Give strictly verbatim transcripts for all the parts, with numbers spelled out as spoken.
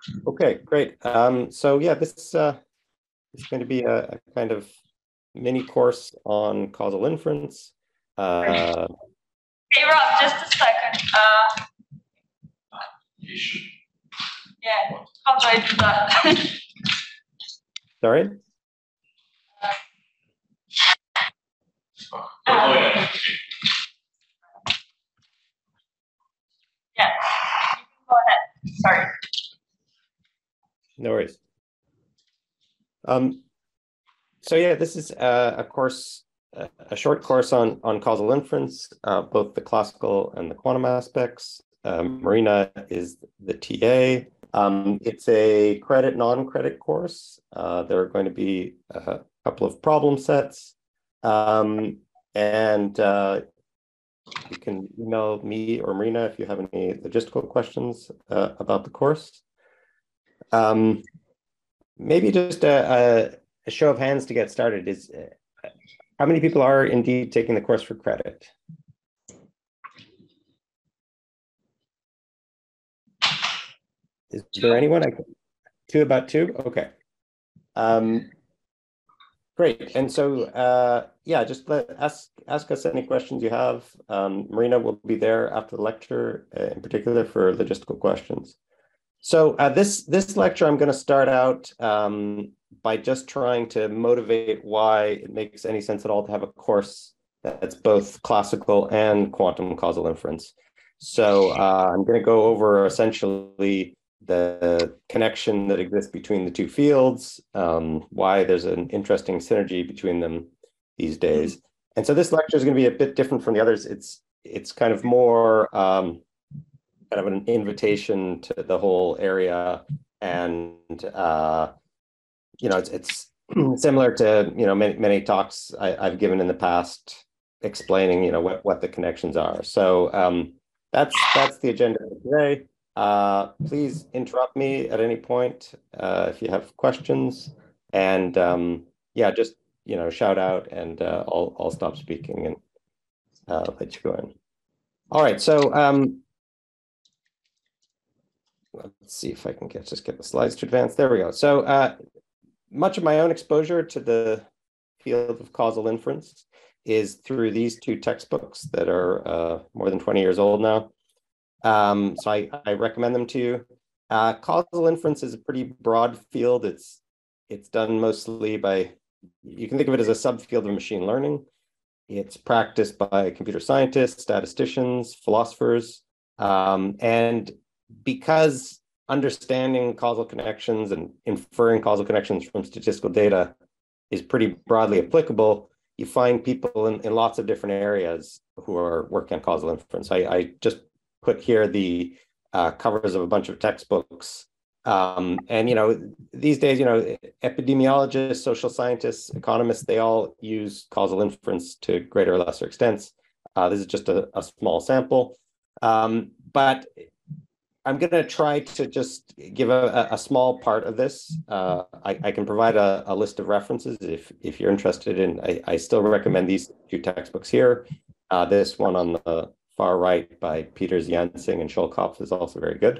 Okay, great. Um, so yeah, this uh, is going to be a, a kind of mini course on causal inference. Uh, Hey Rob, just a second. Uh, yeah, how do I do that? sorry? Uh, yeah, go ahead. Sorry. No worries. Um, so yeah, this is a, a course, a, a short course on, on causal inference, uh, both the classical and the quantum aspects. Um, Marina is the T A. Um, it's a credit, non-credit course. Uh, there are going to be a couple of problem sets. Um, and uh, you can email me or Marina if you have any logistical questions uh, about the course. Um, maybe just a, a, a show of hands to get started is uh, how many people are indeed taking the course for credit? Is there anyone? I, two, about two? Okay. Um, great. And so, uh, yeah, just let, ask, ask us any questions you have. Um, Marina will be there after the lecture, uh, in particular for logistical questions. So uh, this, this lecture, I'm going to start out um, by just trying to motivate why it makes any sense at all to have a course that's both classical and quantum causal inference. So uh, I'm going to go over essentially the connection that exists between the two fields, um, why there's an interesting synergy between them these days. And so this lecture is going to be a bit different from the others. It's it's kind of more um, kind of an invitation to the whole area, and uh, you know, it's it's similar to you know many many talks I, I've given in the past explaining you know what what the connections are. So um, that's that's the agenda for today. Uh, please interrupt me at any point uh, if you have questions, and um, yeah, just you know shout out, and uh, I'll I'll stop speaking and uh, let you go in. All right, so um, let's see if I can get just get the slides to advance. There we go. So uh, much of my own exposure to the field of causal inference is through these two textbooks that are uh, more than twenty years old now. Um, so I, I recommend them to you. Uh, causal inference is a pretty broad field. It's it's done mostly by, you can think of it as a subfield of machine learning. It's practiced by computer scientists, statisticians, philosophers, um, and because understanding causal connections and inferring causal connections from statistical data is pretty broadly applicable, you find people in, in lots of different areas who are working on causal inference. I, I just put here the uh, covers of a bunch of textbooks. Um, and, you know, these days, you know, epidemiologists, social scientists, economists, they all use causal inference to greater or lesser extents. Uh, this is just a, a small sample. Um, but I'm going to try to just give a, a small part of this. Uh, I, I can provide a, a list of references if, if you're interested in. I, I still recommend these two textbooks here. Uh, this one on the far right by Peters, Jansing, and Scholkopf is also very good.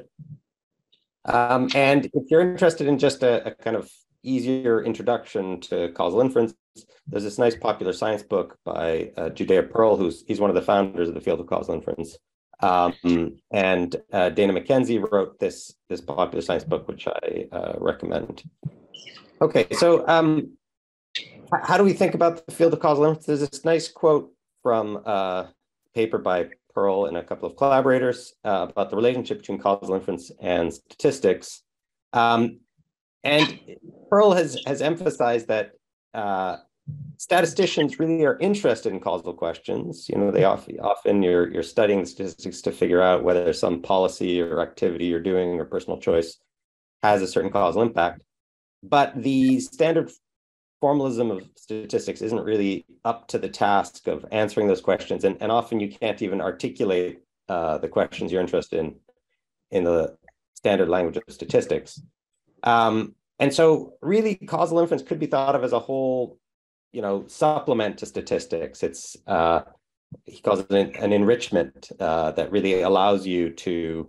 Um, and if you're interested in just a, a kind of easier introduction to causal inference, there's this nice popular science book by uh, Judea Pearl, who's he's one of the founders of the field of causal inference. Um, and uh, Dana McKenzie wrote this, this popular science book, which I uh, recommend. Okay, so um, how do we think about the field of causal inference? There's this nice quote from a paper by Pearl and a couple of collaborators uh, about the relationship between causal inference and statistics. Um, and Pearl has, has emphasized that uh, statisticians really are interested in causal questions. You know, they often, often you're, you're studying statistics to figure out whether some policy or activity you're doing or personal choice has a certain causal impact. But the standard formalism of statistics isn't really up to the task of answering those questions. And, and often you can't even articulate uh, the questions you're interested in in the standard language of statistics. Um, and so really causal inference could be thought of as a whole, you know, supplement to statistics. It's, uh, he calls it an, an enrichment uh, that really allows you to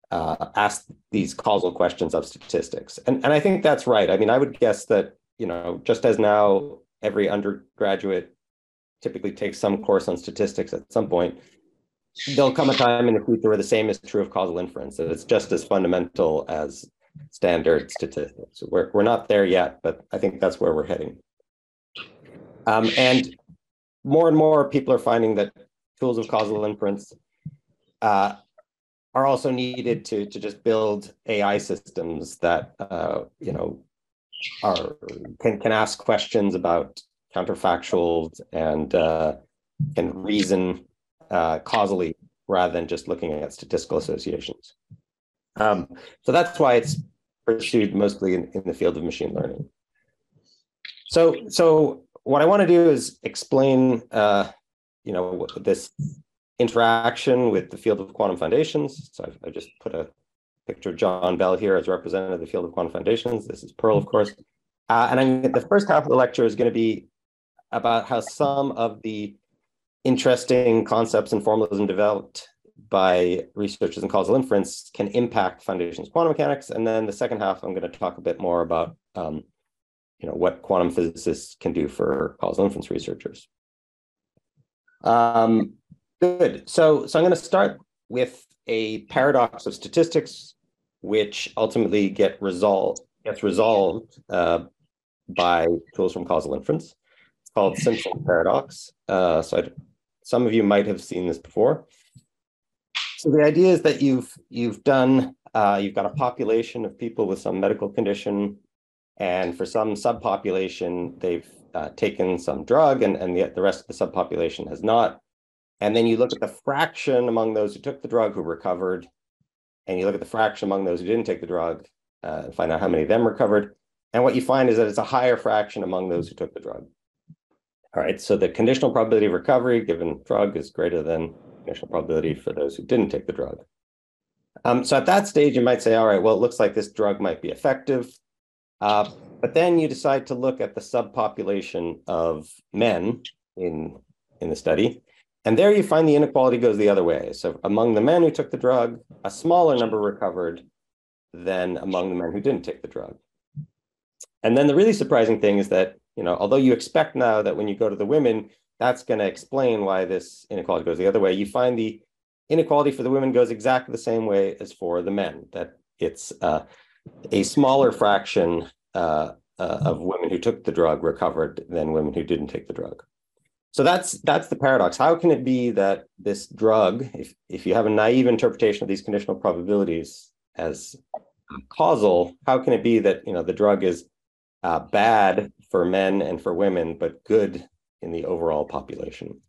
uh, ask these causal questions of statistics. And, and I think that's right. I mean, I would guess that, you know, just as now every undergraduate typically takes some course on statistics at some point, there'll come a time in the future where the same is true of causal inference, that it's just as fundamental as standard statistics. We're, we're not there yet, but I think that's where we're heading. Um, and more and more people are finding that tools of causal inference uh, are also needed to, to just build A I systems that, uh, you know, are can, can ask questions about counterfactuals and uh, can reason uh, causally rather than just looking at statistical associations. Um, so that's why it's pursued mostly in, in the field of machine learning. So, so what I want to do is explain, uh, you know, this interaction with the field of quantum foundations. So I've, I've just put a picture of John Bell here as representative of the field of quantum foundations. This is Pearl, of course. Uh, and I'm, the first half of the lecture is going to be about how some of the interesting concepts and formalism developed by researchers in causal inference can impact foundations quantum mechanics. And then the second half, I'm going to talk a bit more about um, you know, what quantum physicists can do for causal inference researchers. Um, good. So, so I'm going to start with a paradox of statistics, which ultimately get resolved gets resolved uh, by tools from causal inference. It's called Simpson paradox. Uh, so I'd, some of you might have seen this before. So the idea is that you've you've done uh, you've got a population of people with some medical condition, and for some subpopulation they've uh, taken some drug, and and the the rest of the subpopulation has not. And then you look at the fraction among those who took the drug who recovered, and you look at the fraction among those who didn't take the drug, uh, and find out how many of them recovered. And what you find is that it's a higher fraction among those who took the drug. All right, so the conditional probability of recovery given drug is greater than conditional probability for those who didn't take the drug. Um, so at that stage, you might say, all right, well, it looks like this drug might be effective. Uh, but then you decide to look at the subpopulation of men in, in the study. And there you find the inequality goes the other way. So among the men who took the drug, a smaller number recovered than among the men who didn't take the drug. And then the really surprising thing is that, you know, although you expect now that when you go to the women, that's going to explain why this inequality goes the other way, you find the inequality for the women goes exactly the same way as for the men, that it's uh, a smaller fraction uh, uh, of women who took the drug recovered than women who didn't take the drug. So that's that's the paradox. How can it be that this drug, if, if you have a naive interpretation of these conditional probabilities as causal, how can it be that, you know, the drug is uh, bad for men and for women, but good in the overall population?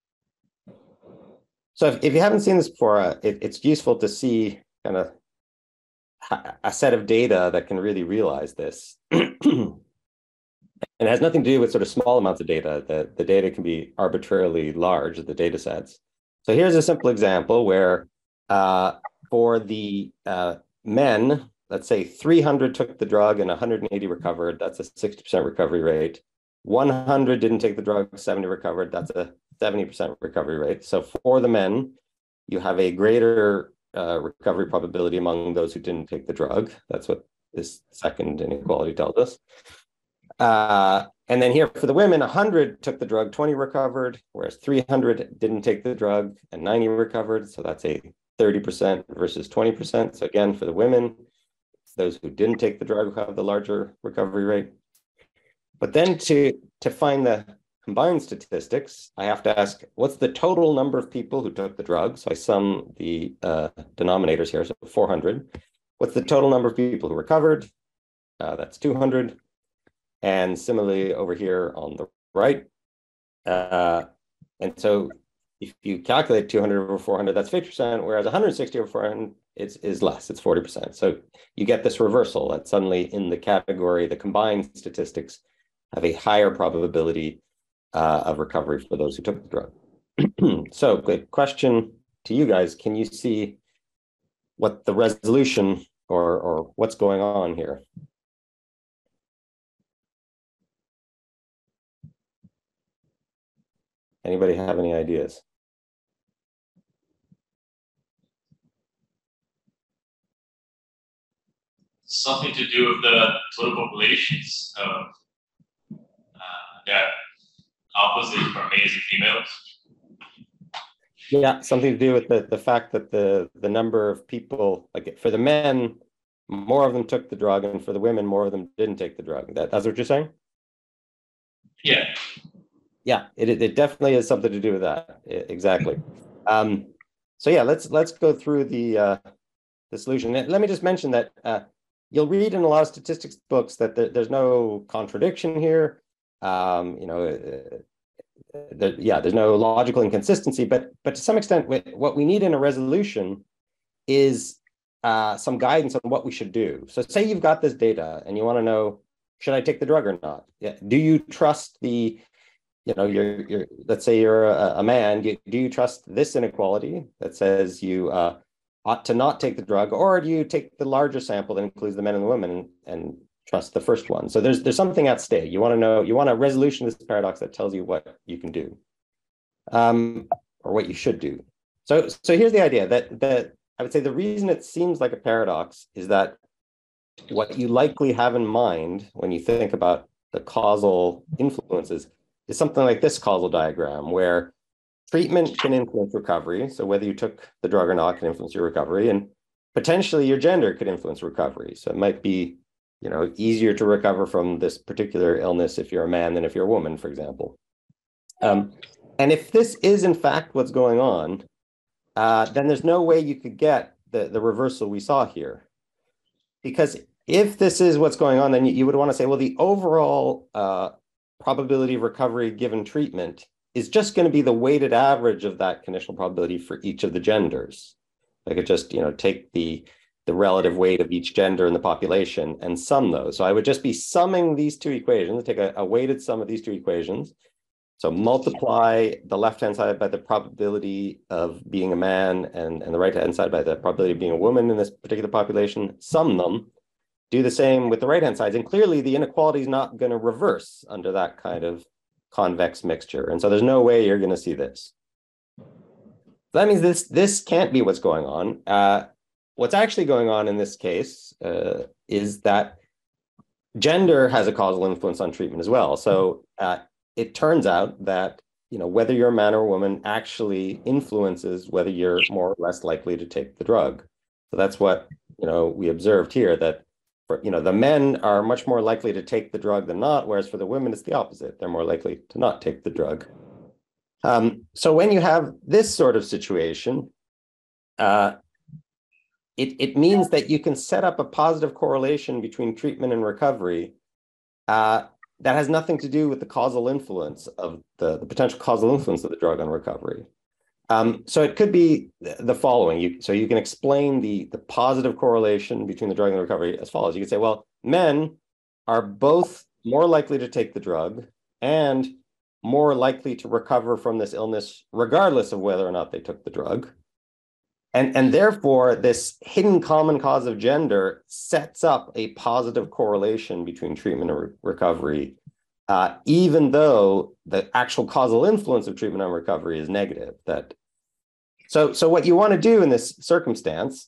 So if, if you haven't seen this before, uh, it, it's useful to see kind of a set of data that can really realize this. And it has nothing to do with sort of small amounts of data. The, the data can be arbitrarily large, the data sets. So here's a simple example where uh, for the uh, men, let's say three hundred took the drug and one hundred eighty recovered. That's a sixty percent recovery rate. one hundred didn't take the drug, seventy recovered. That's a seventy percent recovery rate. So for the men, you have a greater uh, recovery probability among those who didn't take the drug. That's what this second inequality tells us. Uh, and then here for the women, one hundred took the drug, twenty recovered, whereas three hundred didn't take the drug and ninety recovered. So that's a thirty percent versus twenty percent. So again, for the women, those who didn't take the drug have the larger recovery rate. But then to, to find the combined statistics, I have to ask, what's the total number of people who took the drug? So I sum the uh, denominators here, so four hundred. What's the total number of people who recovered? Uh, that's two hundred. And similarly over here on the right. Uh, and so if you calculate two hundred over four hundred, that's fifty percent, whereas one hundred sixty over four hundred is, is less, it's forty percent. So you get this reversal that suddenly in the category, the combined statistics have a higher probability uh, of recovery for those who took the drug. So good question to you guys. Can you see what the resolution or, or what's going on here? Anybody have any ideas? something to do with the total populations of uh, that opposite for males and females? Yeah, something to do with the, the fact that the, the number of people, like for the men, more of them took the drug, and for the women, more of them didn't take the drug. That, that's what you're saying? Yeah. Yeah, it, it definitely has something to do with that. Exactly. Um, so yeah, let's let's go through the uh, the solution. Let me just mention that uh, you'll read in a lot of statistics books that there, there's no contradiction here. Um, you know, uh, there, yeah, there's no logical inconsistency, but but to some extent, what we need in a resolution is uh, some guidance on what we should do. So say you've got this data and you want to know, should I take the drug or not? Yeah. Do you trust the, you know, you're, you're let's say you're a, a man, do you, do you trust this inequality that says you uh, ought to not take the drug, or do you take the larger sample that includes the men and the women and, and trust the first one? So there's there's something at stake. You want to know, you want a resolution of this paradox that tells you what you can do, um, or what you should do. So so here's the idea that that I would say the reason it seems like a paradox is that what you likely have in mind when you think about the causal influences is something like this causal diagram, where treatment can influence recovery. So whether you took the drug or not can influence your recovery, and potentially your gender could influence recovery. So it might be, you know, easier to recover from this particular illness if you're a man than if you're a woman, for example. Um, and if this is in fact what's going on, uh, then there's no way you could get the, the reversal we saw here. Because if this is what's going on, then you, you would want to say, well, the overall uh, probability of recovery given treatment is just going to be the weighted average of that conditional probability for each of the genders. I could just, you know, take the, the relative weight of each gender in the population and sum those. So I would just be summing these two equations, take a, a weighted sum of these two equations. So multiply the left-hand side by the probability of being a man and, and the right-hand side by the probability of being a woman in this particular population, sum them, do the same with the right-hand sides. And clearly the inequality is not going to reverse under that kind of convex mixture. And so there's no way you're going to see this. That means this, this can't be what's going on. Uh, what's actually going on in this case uh, is that gender has a causal influence on treatment as well. So uh, it turns out that, you know, whether you're a man or a woman actually influences whether you're more or less likely to take the drug. So that's what, you know, we observed here, that, for, you know, the men are much more likely to take the drug than not, whereas for the women, it's the opposite. They're more likely to not take the drug. Um, so when you have this sort of situation, uh, it, it means that you can set up a positive correlation between treatment and recovery uh, that has nothing to do with the causal influence of the, the potential causal influence of the drug on recovery. Um, so it could be the following. You, so you can explain the, the positive correlation between the drug and the recovery as follows. You could say, well, men are both more likely to take the drug and more likely to recover from this illness, regardless of whether or not they took the drug. And, and therefore, this hidden common cause of gender sets up a positive correlation between treatment and re recovery, uh, even though the actual causal influence of treatment on recovery is negative. That, so, so what you want to do in this circumstance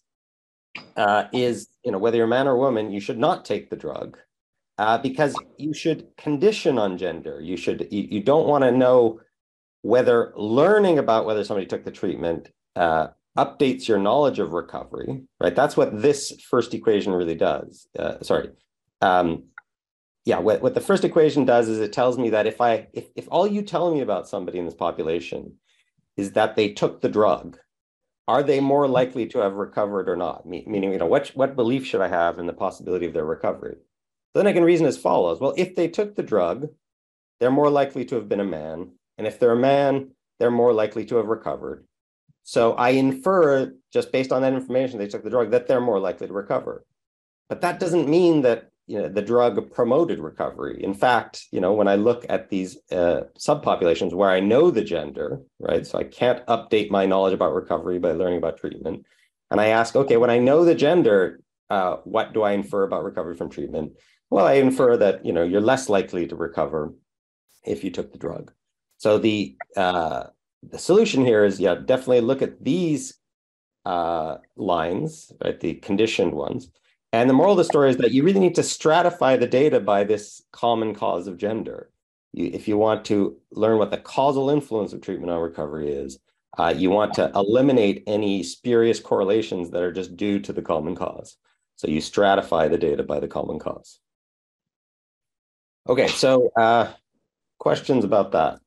uh, is, you know, whether you're a man or a woman, you should not take the drug uh, because you should condition on gender. You should, you, you don't want to know whether learning about whether somebody took the treatment uh, updates your knowledge of recovery, right? That's what this first equation really does. Uh, sorry. Um, yeah, what, what the first equation does is it tells me that if I, if, if all you tell me about somebody in this population is that they took the drug, are they more likely to have recovered or not? Me, meaning, you know, what, what belief should I have in the possibility of their recovery? So then I can reason as follows. Well, if they took the drug, they're more likely to have been a man. And if they're a man, they're more likely to have recovered. So I infer, just based on that information, they took the drug, that they're more likely to recover. But that doesn't mean that, you know, the drug promoted recovery. In fact, you know, when I look at these uh, subpopulations where I know the gender, right? So I can't update my knowledge about recovery by learning about treatment. And I ask, okay, when I know the gender, uh, what do I infer about recovery from treatment? Well, I infer that, you know, you're less likely to recover if you took the drug. So the uh, the solution here is, yeah, definitely look at these uh, lines, right, the conditioned ones, And the moral of the story is that you really need to stratify the data by this common cause of gender. You, if you want to learn what the causal influence of treatment on recovery is, uh, you want to eliminate any spurious correlations that are just due to the common cause. So you stratify the data by the common cause. Okay, so uh, questions about that?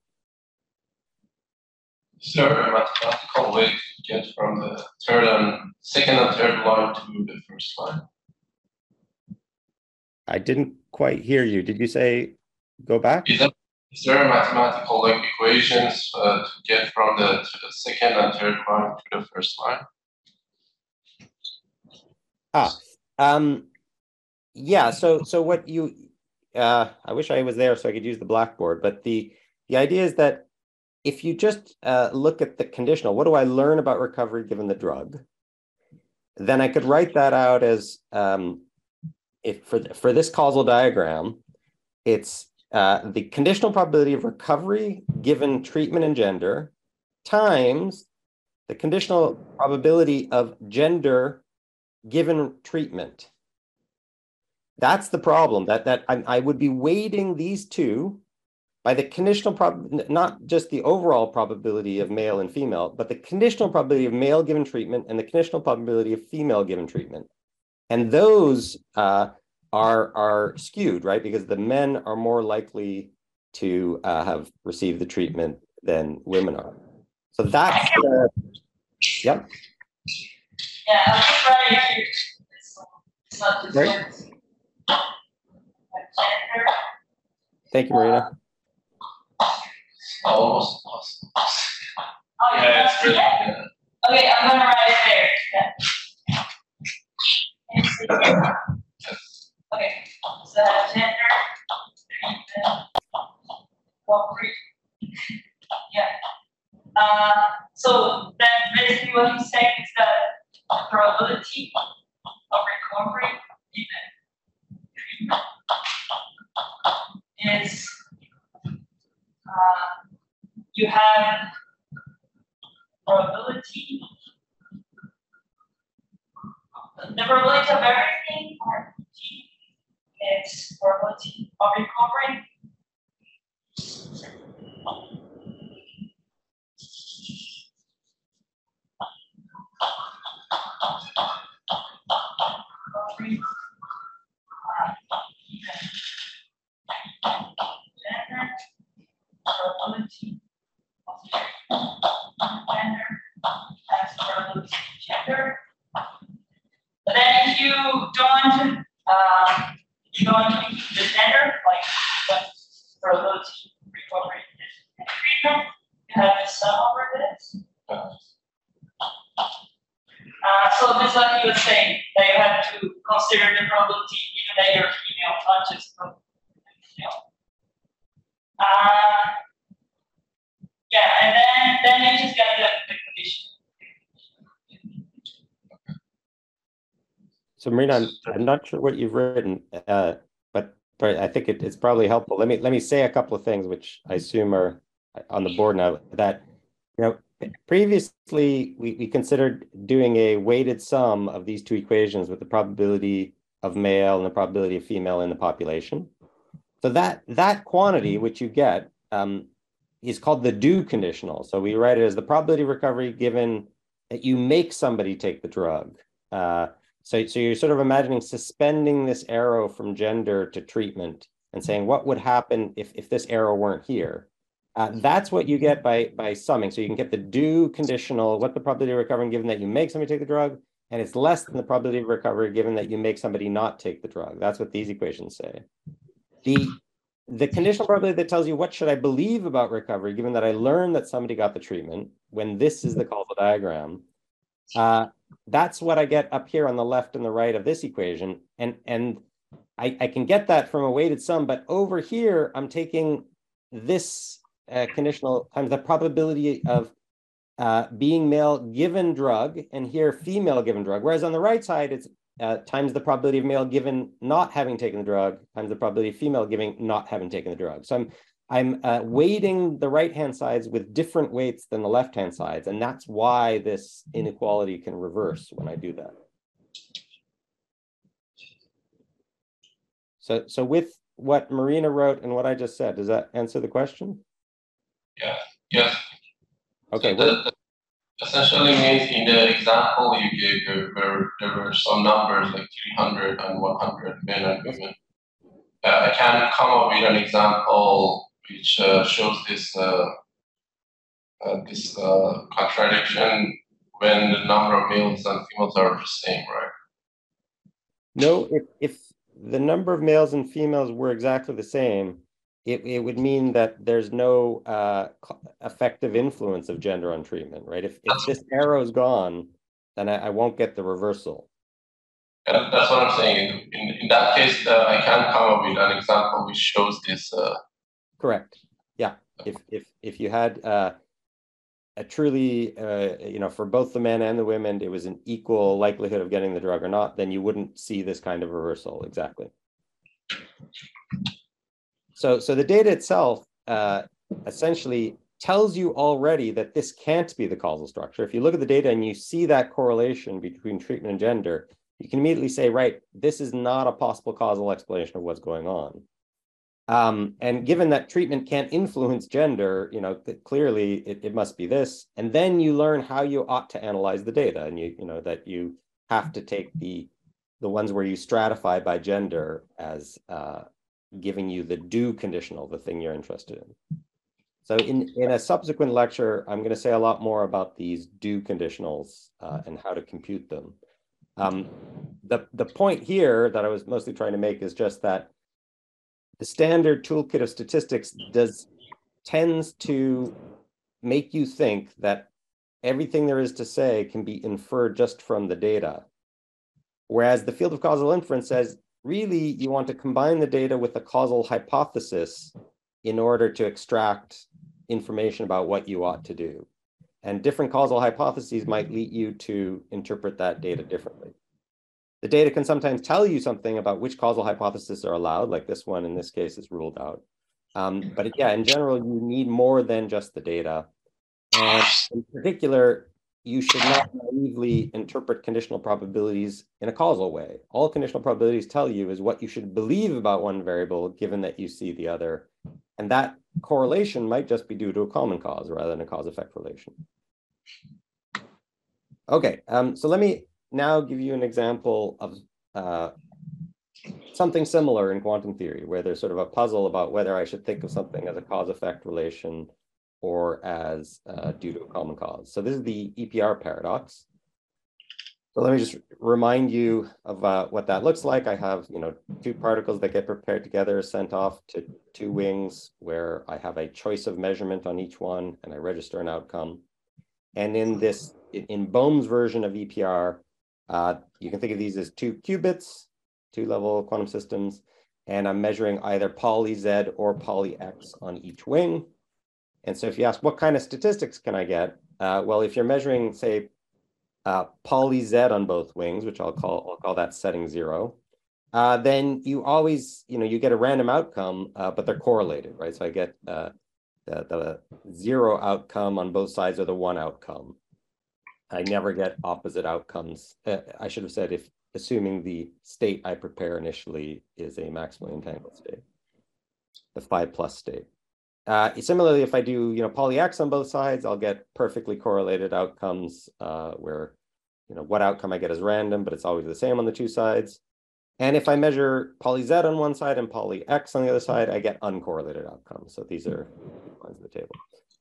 Is there a mathematical way to get from the third and second and third line to the first line? I didn't quite hear you. Did you say go back? Is, that, is there a mathematical like equations uh, to get from the, to the second and third line to the first line? Ah, um, yeah. So, so what you, uh, I wish I was there so I could use the Blackboard. But the the idea is that if you just uh, look at the conditional, what do I learn about recovery given the drug? Then I could write that out as um, if for for this causal diagram, it's uh, the conditional probability of recovery given treatment and gender times the conditional probability of gender given treatment. That's the problem, that, that I, I would be weighting these two by the conditional prob, not just the overall probability of male and female, but the conditional probability of male given treatment and the conditional probability of female given treatment. And those uh, are, are skewed, right? Because the men are more likely to uh, have received the treatment than women are. So that's the, yep. Yeah, I'll just write it here. It's, it's not just Right. gender. Thank you, Marina. Almost possible. Oh, you Yeah, yeah, it's pretty- Yeah. Okay, I'm gonna write it there. Yeah. Can you see it? Okay, so gender, treatment, recovery. Yeah. Uh, so then basically what he's saying is that the probability of recovery given treatment is uh, you have probability, the probability of everything, or T, is probability of recovery. Recovery, uh, even gender, probability of gender as probability of gender. But then if you don't, uh, you don't include the gender, like what probability of recovery and treatment, you have the sum over this. Uh, so this is what he was saying, that you have to consider the probability even that you're female, not just male. Uh, yeah, and then then you just get the, the condition. So Marina, I'm, I'm not sure what you've written, uh, but but I think it, it's probably helpful. Let me let me say a couple of things which I assume are on the board now. That you know, previously we, we considered doing a weighted sum of these two equations with the probability of male and the probability of female in the population. So that that quantity which you get um, is called the do conditional. So we write it as the probability of recovery given that you make somebody take the drug. Uh, so, so you're sort of imagining suspending this arrow from gender to treatment and saying what would happen if, if this arrow weren't here. Uh, that's what you get by, by summing. So you can get the do conditional, what the probability of recovery given that you make somebody take the drug, and it's less than the probability of recovery given that you make somebody not take the drug. That's what these equations say. The, the conditional probability that tells you what should I believe about recovery given that I learned that somebody got the treatment, when this is the causal diagram, uh, that's what I get up here on the left and the right of this equation. And, and I, I can get that from a weighted sum, but over here, I'm taking this uh, conditional times the probability of uh, being male given drug, and here female given drug. Whereas on the right side, it's uh, times the probability of male given not having taken the drug, times the probability of female giving not having taken the drug. So I'm I'm uh, weighting the right-hand sides with different weights than the left-hand sides. And that's why this inequality can reverse when I do that. So, so with what Marina wrote and what I just said, does that answer the question? Yeah. Yes. Okay. So Well, that, that essentially means in the example you gave, there were, there were some numbers like three hundred and one hundred men and women. Uh, I can come up with an example which uh, shows this uh, uh, this uh, contradiction when the number of males and females are the same, right? no, if, if the number of males and females were exactly the same, it, it would mean that there's no uh, effective influence of gender on treatment, right? If, if this arrow is gone, then I, I won't get the reversal. And that's what I'm saying. In, in that case, uh, I can come up with an example which shows this. Uh... Correct. Yeah. If if if you had uh, a truly, uh, you know, for both the men and the women, it was an equal likelihood of getting the drug or not, then you wouldn't see this kind of reversal. Exactly. So so the data itself uh, essentially tells you already that this can't be the causal structure. If you look at the data and you see that correlation between treatment and gender, you can immediately say, right, this is not a possible causal explanation of what's going on. Um, and given that treatment can't influence gender, you know, clearly it, it must be this. And then you learn how you ought to analyze the data, and you, you know, that you have to take the the ones where you stratify by gender as uh, giving you the do conditional, the thing you're interested in. So in, in a subsequent lecture, I'm going to say a lot more about these do conditionals uh, and how to compute them. Um, the, the point here that I was mostly trying to make is just that the standard toolkit of statistics does tends to make you think that everything there is to say can be inferred just from the data. Whereas the field of causal inference says, really, you want to combine the data with a causal hypothesis in order to extract information about what you ought to do. And different causal hypotheses might lead you to interpret that data differently. The data can sometimes tell you something about which causal hypotheses are allowed, like this one in this case is ruled out. Um, but yeah, in general, you need more than just the data. And in particular, you should not naively interpret conditional probabilities in a causal way. All conditional probabilities tell you is what you should believe about one variable, given that you see the other. And that correlation might just be due to a common cause rather than a cause-effect relation. Okay, um, so let me now give you an example of uh, something similar in quantum theory, where there's sort of a puzzle about whether I should think of something as a cause-effect relation or as uh, due to a common cause. So this is the E P R paradox. So let me just remind you of uh, what that looks like. I have, you know, two particles that get prepared together, sent off to two wings, where I have a choice of measurement on each one, and I register an outcome. And in this, in Bohm's version of E P R, uh, you can think of these as two qubits, two-level quantum systems, and I'm measuring either poly Z or poly X on each wing. And so if you ask, what kind of statistics can I get? Uh, well, if you're measuring, say, uh, poly Z on both wings, which I'll call, I'll call that setting zero, uh, then you always, you know, you get a random outcome, uh, but they're correlated, right? So I get uh, the, the zero outcome on both sides of the one outcome. I never get opposite outcomes. Uh, I should have said, if assuming the state I prepare initially is a maximally entangled state, the phi plus state. Uh, similarly, if I do, you know, poly X on both sides, I'll get perfectly correlated outcomes uh, where, you know, what outcome I get is random, but it's always the same on the two sides. And if I measure poly Z on one side and poly X on the other side, I get uncorrelated outcomes. So these are lines of the table.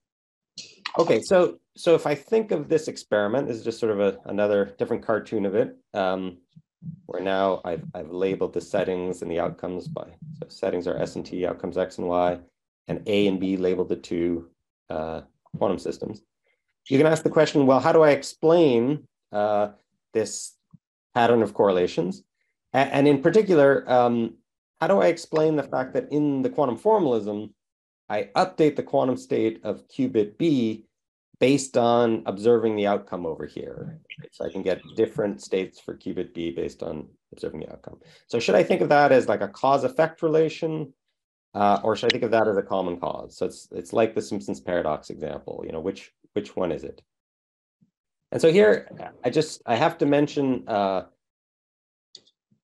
Okay, so so if I think of this experiment, this is just sort of a, another different cartoon of it, um, where now I've, I've labeled the settings and the outcomes by, so settings are S and T, outcomes X and Y, and A and B labeled the two uh, quantum systems. You can ask the question, well, how do I explain uh, this pattern of correlations? And, and in particular, um, how do I explain the fact that in the quantum formalism, I update the quantum state of qubit B based on observing the outcome over here. So I can get different states for qubit B based on observing the outcome. So should I think of that as like a cause-effect relation? Uh, or should I think of that as a common cause? So it's it's like the Simpson's paradox example. You know, which which one is it? And so here, I just I have to mention uh,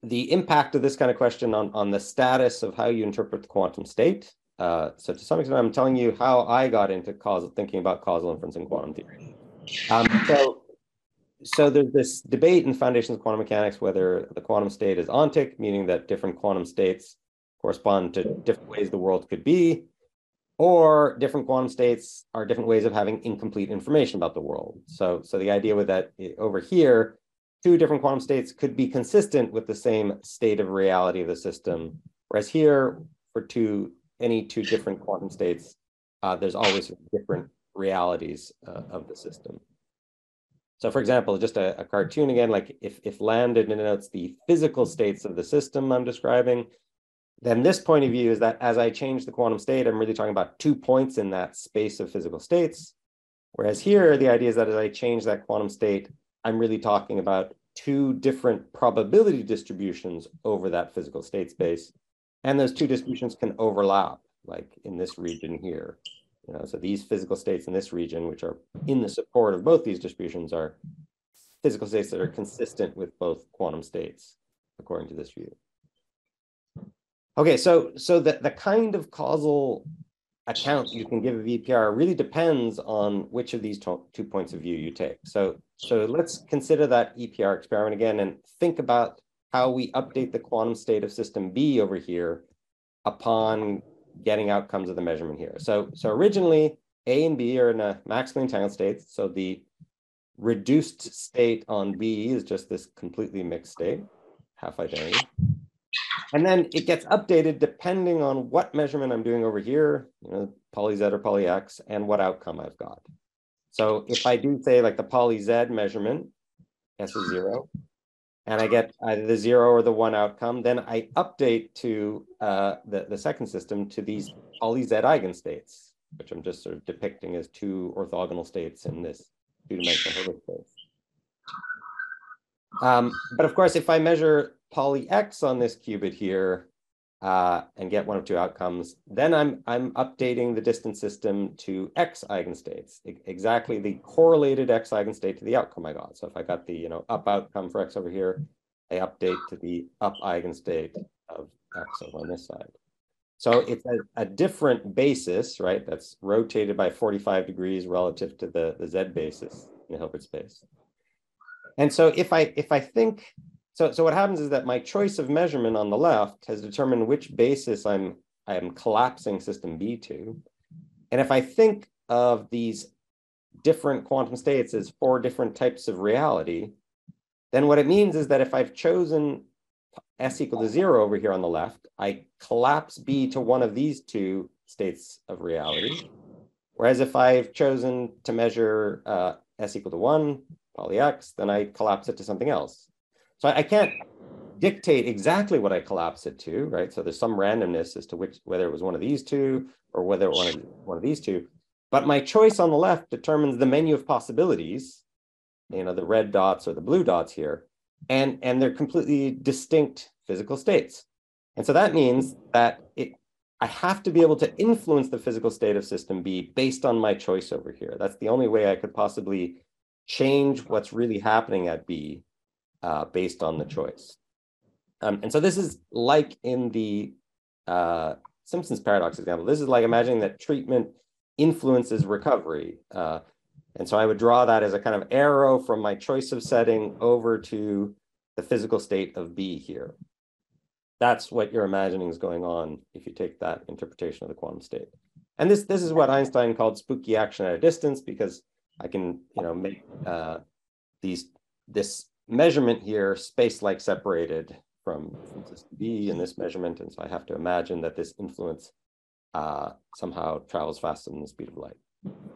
the impact of this kind of question on, on the status of how you interpret the quantum state. Uh, so to some extent, I'm telling you how I got into causal thinking about causal inference in quantum theory. Um, so, so there's this debate in the foundations of quantum mechanics whether the quantum state is ontic, meaning that different quantum states correspond to different ways the world could be, or different quantum states are different ways of having incomplete information about the world. So, so the idea with that over here, two different quantum states could be consistent with the same state of reality of the system, whereas here, for two any two different quantum states, uh, there's always different realities uh, of the system. So for example, just a, a cartoon again, like if, if lambda denotes the physical states of the system I'm describing, then this point of view is that as I change the quantum state, I'm really talking about two points in that space of physical states. Whereas here, the idea is that as I change that quantum state, I'm really talking about two different probability distributions over that physical state space. And those two distributions can overlap, like in this region here. You know, so these physical states in this region, which are in the support of both these distributions, are physical states that are consistent with both quantum states, according to this view. Okay, so so the, the kind of causal account you can give of E P R really depends on which of these two points of view you take. So, so let's consider that E P R experiment again and think about how we update the quantum state of system B over here upon getting outcomes of the measurement here. So, so originally, A and B are in a maximally entangled state. So the reduced state on B is just this completely mixed state, half identity. And then it gets updated depending on what measurement I'm doing over here, you know, poly Z or poly X, and what outcome I've got. So if I do say like the poly Z measurement, S is zero, and I get either the zero or the one outcome, then I update to uh, the, the second system to these poly Z eigenstates, which I'm just sort of depicting as two orthogonal states in this two-dimensional Hilbert space. Um, but of course, if I measure poly X on this qubit here uh, and get one of two outcomes, then I'm, I'm updating the distance system to X eigenstates, e exactly the correlated X eigenstate to the outcome I got. So if I got the you know up outcome for X over here, I update to the up eigenstate of X over on this side. So it's a, a different basis, right? That's rotated by forty-five degrees relative to the, the Z basis in the Hilbert space. And so if I if I think So, so what happens is that my choice of measurement on the left has determined which basis I'm, I'm collapsing system B to. And if I think of these different quantum states as four different types of reality, then what it means is that if I've chosen S equal to zero over here on the left, I collapse B to one of these two states of reality. Whereas if I've chosen to measure uh, S equal to one, poly X, then I collapse it to something else. So I can't dictate exactly what I collapse it to, right? So there's some randomness as to which, whether it was one of these two or whether it was one of these two. But my choice on the left determines the menu of possibilities, you know, the red dots or the blue dots here, and, and they're completely distinct physical states. And so that means that it, I have to be able to influence the physical state of system B based on my choice over here. That's the only way I could possibly change what's really happening at B Uh, based on the choice. Um, and so this is like in the uh, Simpson's paradox example. This is like imagining that treatment influences recovery. Uh, and so I would draw that as a kind of arrow from my choice of setting over to the physical state of B here. That's what you're imagining is going on if you take that interpretation of the quantum state. And this, this is what Einstein called spooky action at a distance, because I can, you know, make uh, these, this measurement here space-like separated from, from system B in this measurement. And so I have to imagine that this influence uh, somehow travels faster than the speed of light.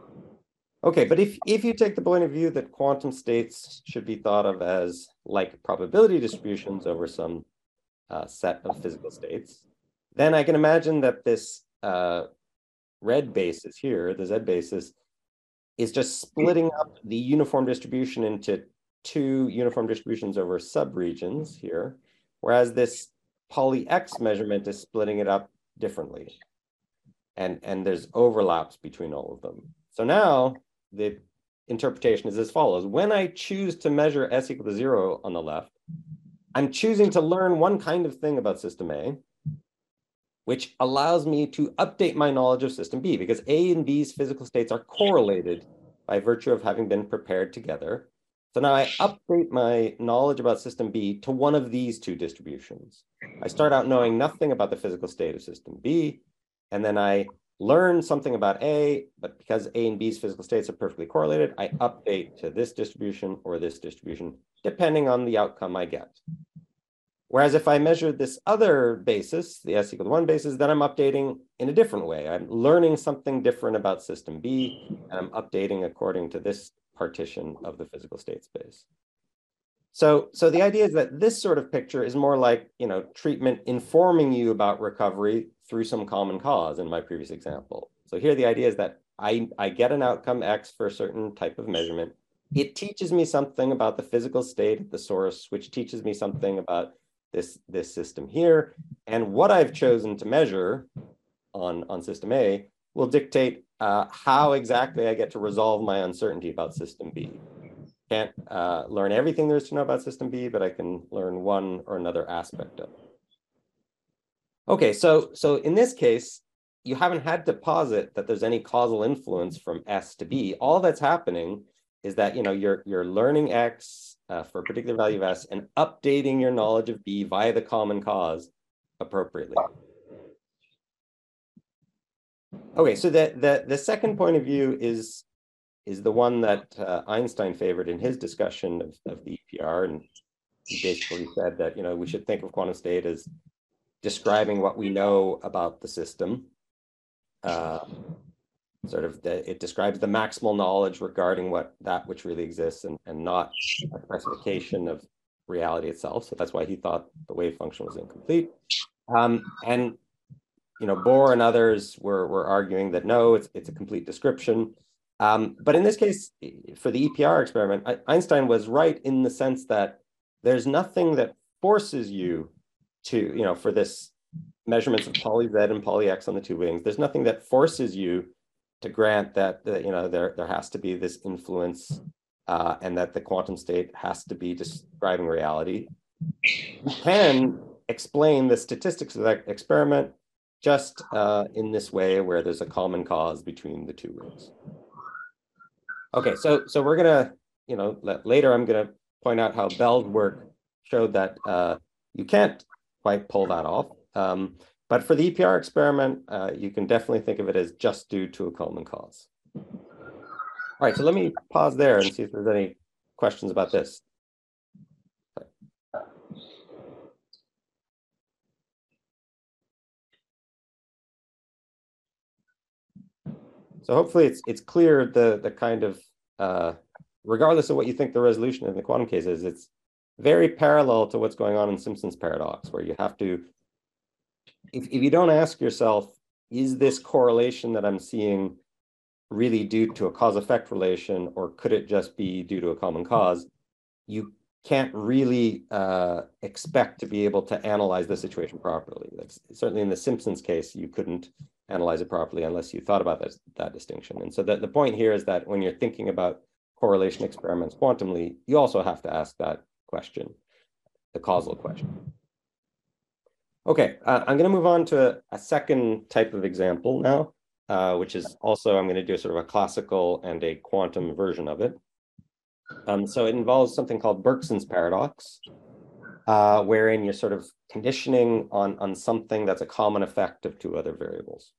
Okay, but if, if you take the point of view that quantum states should be thought of as like probability distributions over some uh, set of physical states, then I can imagine that this uh, red basis here, the Z basis, is just splitting up the uniform distribution into two uniform distributions over subregions here, whereas this poly X measurement is splitting it up differently. And, and there's overlaps between all of them. So now the interpretation is as follows. When I choose to measure S equal to zero on the left, I'm choosing to learn one kind of thing about system A, which allows me to update my knowledge of system B, because A and B's physical states are correlated by virtue of having been prepared together. So now I update my knowledge about system B to one of these two distributions. I start out knowing nothing about the physical state of system B, and then I learn something about A, but because A and B's physical states are perfectly correlated, I update to this distribution or this distribution, depending on the outcome I get. Whereas if I measure this other basis, the S equal to one basis, then I'm updating in a different way. I'm learning something different about system B, and I'm updating according to this partition of the physical state space. So, so the idea is that this sort of picture is more like, you know, treatment informing you about recovery through some common cause in my previous example. So here the idea is that I, I get an outcome X for a certain type of measurement. It teaches me something about the physical state at the source, which teaches me something about this, this system here. And what I've chosen to measure on, on system A will dictate uh, how exactly I get to resolve my uncertainty about system B. Can't uh, learn everything there is to know about system B, but I can learn one or another aspect of it. Okay, so, so in this case, you haven't had to posit that there's any causal influence from S to B. All that's happening is that, you know, you're, you're learning X uh, for a particular value of S and updating your knowledge of B via the common cause appropriately. Okay, so the, the, the second point of view is, is the one that uh, Einstein favored in his discussion of, of the E P R. And he basically said that, you know, we should think of quantum state as describing what we know about the system. Uh, sort of, the, it describes the maximal knowledge regarding what that which really exists, and, and not a specification of reality itself. So that's why he thought the wave function was incomplete. Um, and, you know, Bohr and others were, were arguing that no, it's, it's a complete description. Um, but in this case, for the E P R experiment, Einstein was right in the sense that there's nothing that forces you to, you know, for this measurements of poly Z and poly X on the two wings, there's nothing that forces you to grant that, that you know, there, there has to be this influence uh, and that the quantum state has to be describing reality. You can explain the statistics of that experiment just uh, in this way, where there's a common cause between the two wings. Okay, so so we're gonna, you know, let, later I'm gonna point out how Bell's work showed that uh, you can't quite pull that off. Um, but for the E P R experiment, uh, you can definitely think of it as just due to a common cause. All right, so let me pause there and see if there's any questions about this. So hopefully it's it's clear the the kind of uh, regardless of what you think the resolution in the quantum case is, it's very parallel to what's going on in Simpson's paradox, where you have to, if if you don't ask yourself, is this correlation that I'm seeing really due to a cause-effect relation, or could it just be due to a common cause? You can't really uh, expect to be able to analyze the situation properly. Like, certainly in the Simpsons case, you couldn't analyze it properly unless you thought about that, that distinction. And so the, the point here is that when you're thinking about correlation experiments quantumly, you also have to ask that question, the causal question. Okay, uh, I'm going to move on to a second type of example now, uh, which is also, I'm going to do sort of a classical and a quantum version of it. Um, so it involves something called Bergson's paradox, uh, wherein you're sort of conditioning on, on something that's a common effect of two other variables.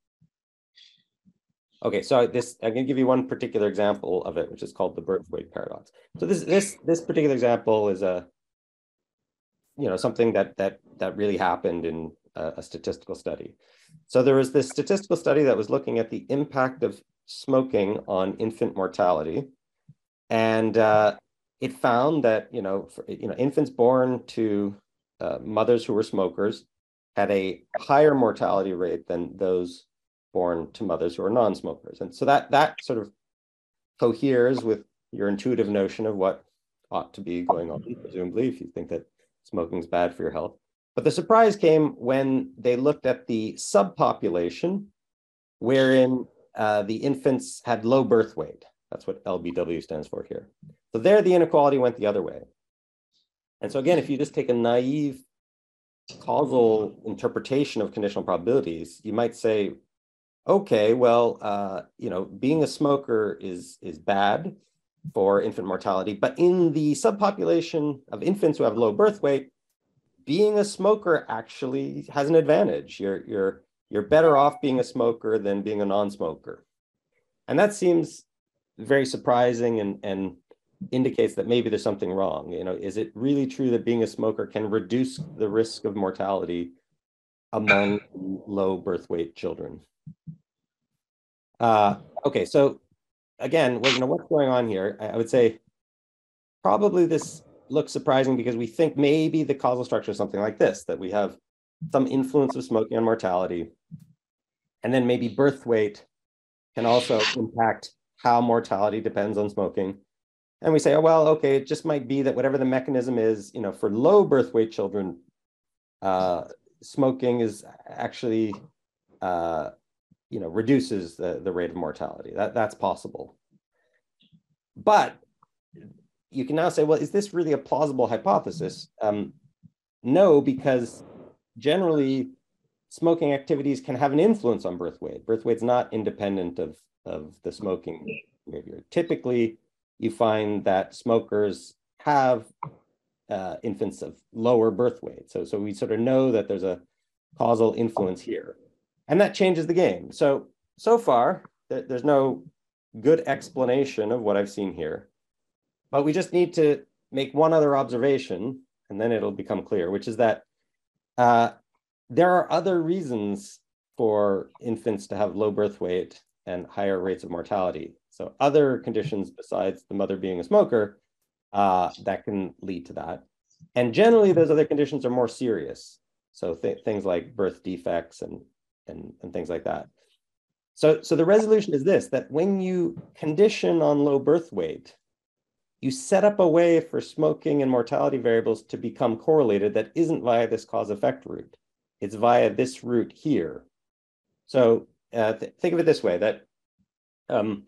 Okay, so this, I'm going to give you one particular example of it, which is called the Braithwaite paradox. So this this this particular example is a, you know, something that that that really happened in a, a statistical study. So there was this statistical study that was looking at the impact of smoking on infant mortality, and uh, it found that, you know, for, you know, infants born to uh, mothers who were smokers had a higher mortality rate than those born to mothers who are non-smokers. And so that that sort of coheres with your intuitive notion of what ought to be going on, presumably, if you think that smoking is bad for your health. But the surprise came when they looked at the subpopulation, wherein uh, the infants had low birth weight. That's what L B W stands for here. So there, the inequality went the other way. And so again, if you just take a naive causal interpretation of conditional probabilities, you might say, okay, well, uh, you know, being a smoker is, is bad for infant mortality, but in the subpopulation of infants who have low birth weight, being a smoker actually has an advantage. You're, you're, you're better off being a smoker than being a non-smoker. And that seems very surprising and, and indicates that maybe there's something wrong. You know, is it really true that being a smoker can reduce the risk of mortality among low birth weight children? Uh, okay, so again, well, you know, what's going on here? I, I would say probably this looks surprising because we think maybe the causal structure is something like this, that we have some influence of smoking on mortality, and then maybe birth weight can also impact how mortality depends on smoking. And we say, oh, well, okay, it just might be that whatever the mechanism is, you know, for low birth weight children, uh, smoking is actually, uh, you know, reduces the, the rate of mortality. That, that's possible. But you can now say, well, is this really a plausible hypothesis? Um, no, because generally smoking activities can have an influence on birth weight. Birth weight's not independent of, of the smoking behavior. Typically, you find that smokers have uh, infants of lower birth weight. So, so we sort of know that there's a causal influence here. And that changes the game. So, so far, th there's no good explanation of what I've seen here. But we just need to make one other observation, and then it'll become clear, which is that uh, there are other reasons for infants to have low birth weight and higher rates of mortality. So other conditions besides the mother being a smoker uh, that can lead to that. And generally, those other conditions are more serious. So th things like birth defects and, and, and things like that. So, so the resolution is this, that when you condition on low birth weight, you set up a way for smoking and mortality variables to become correlated that isn't via this cause-effect route. It's via this route here. So uh, th think of it this way, that um,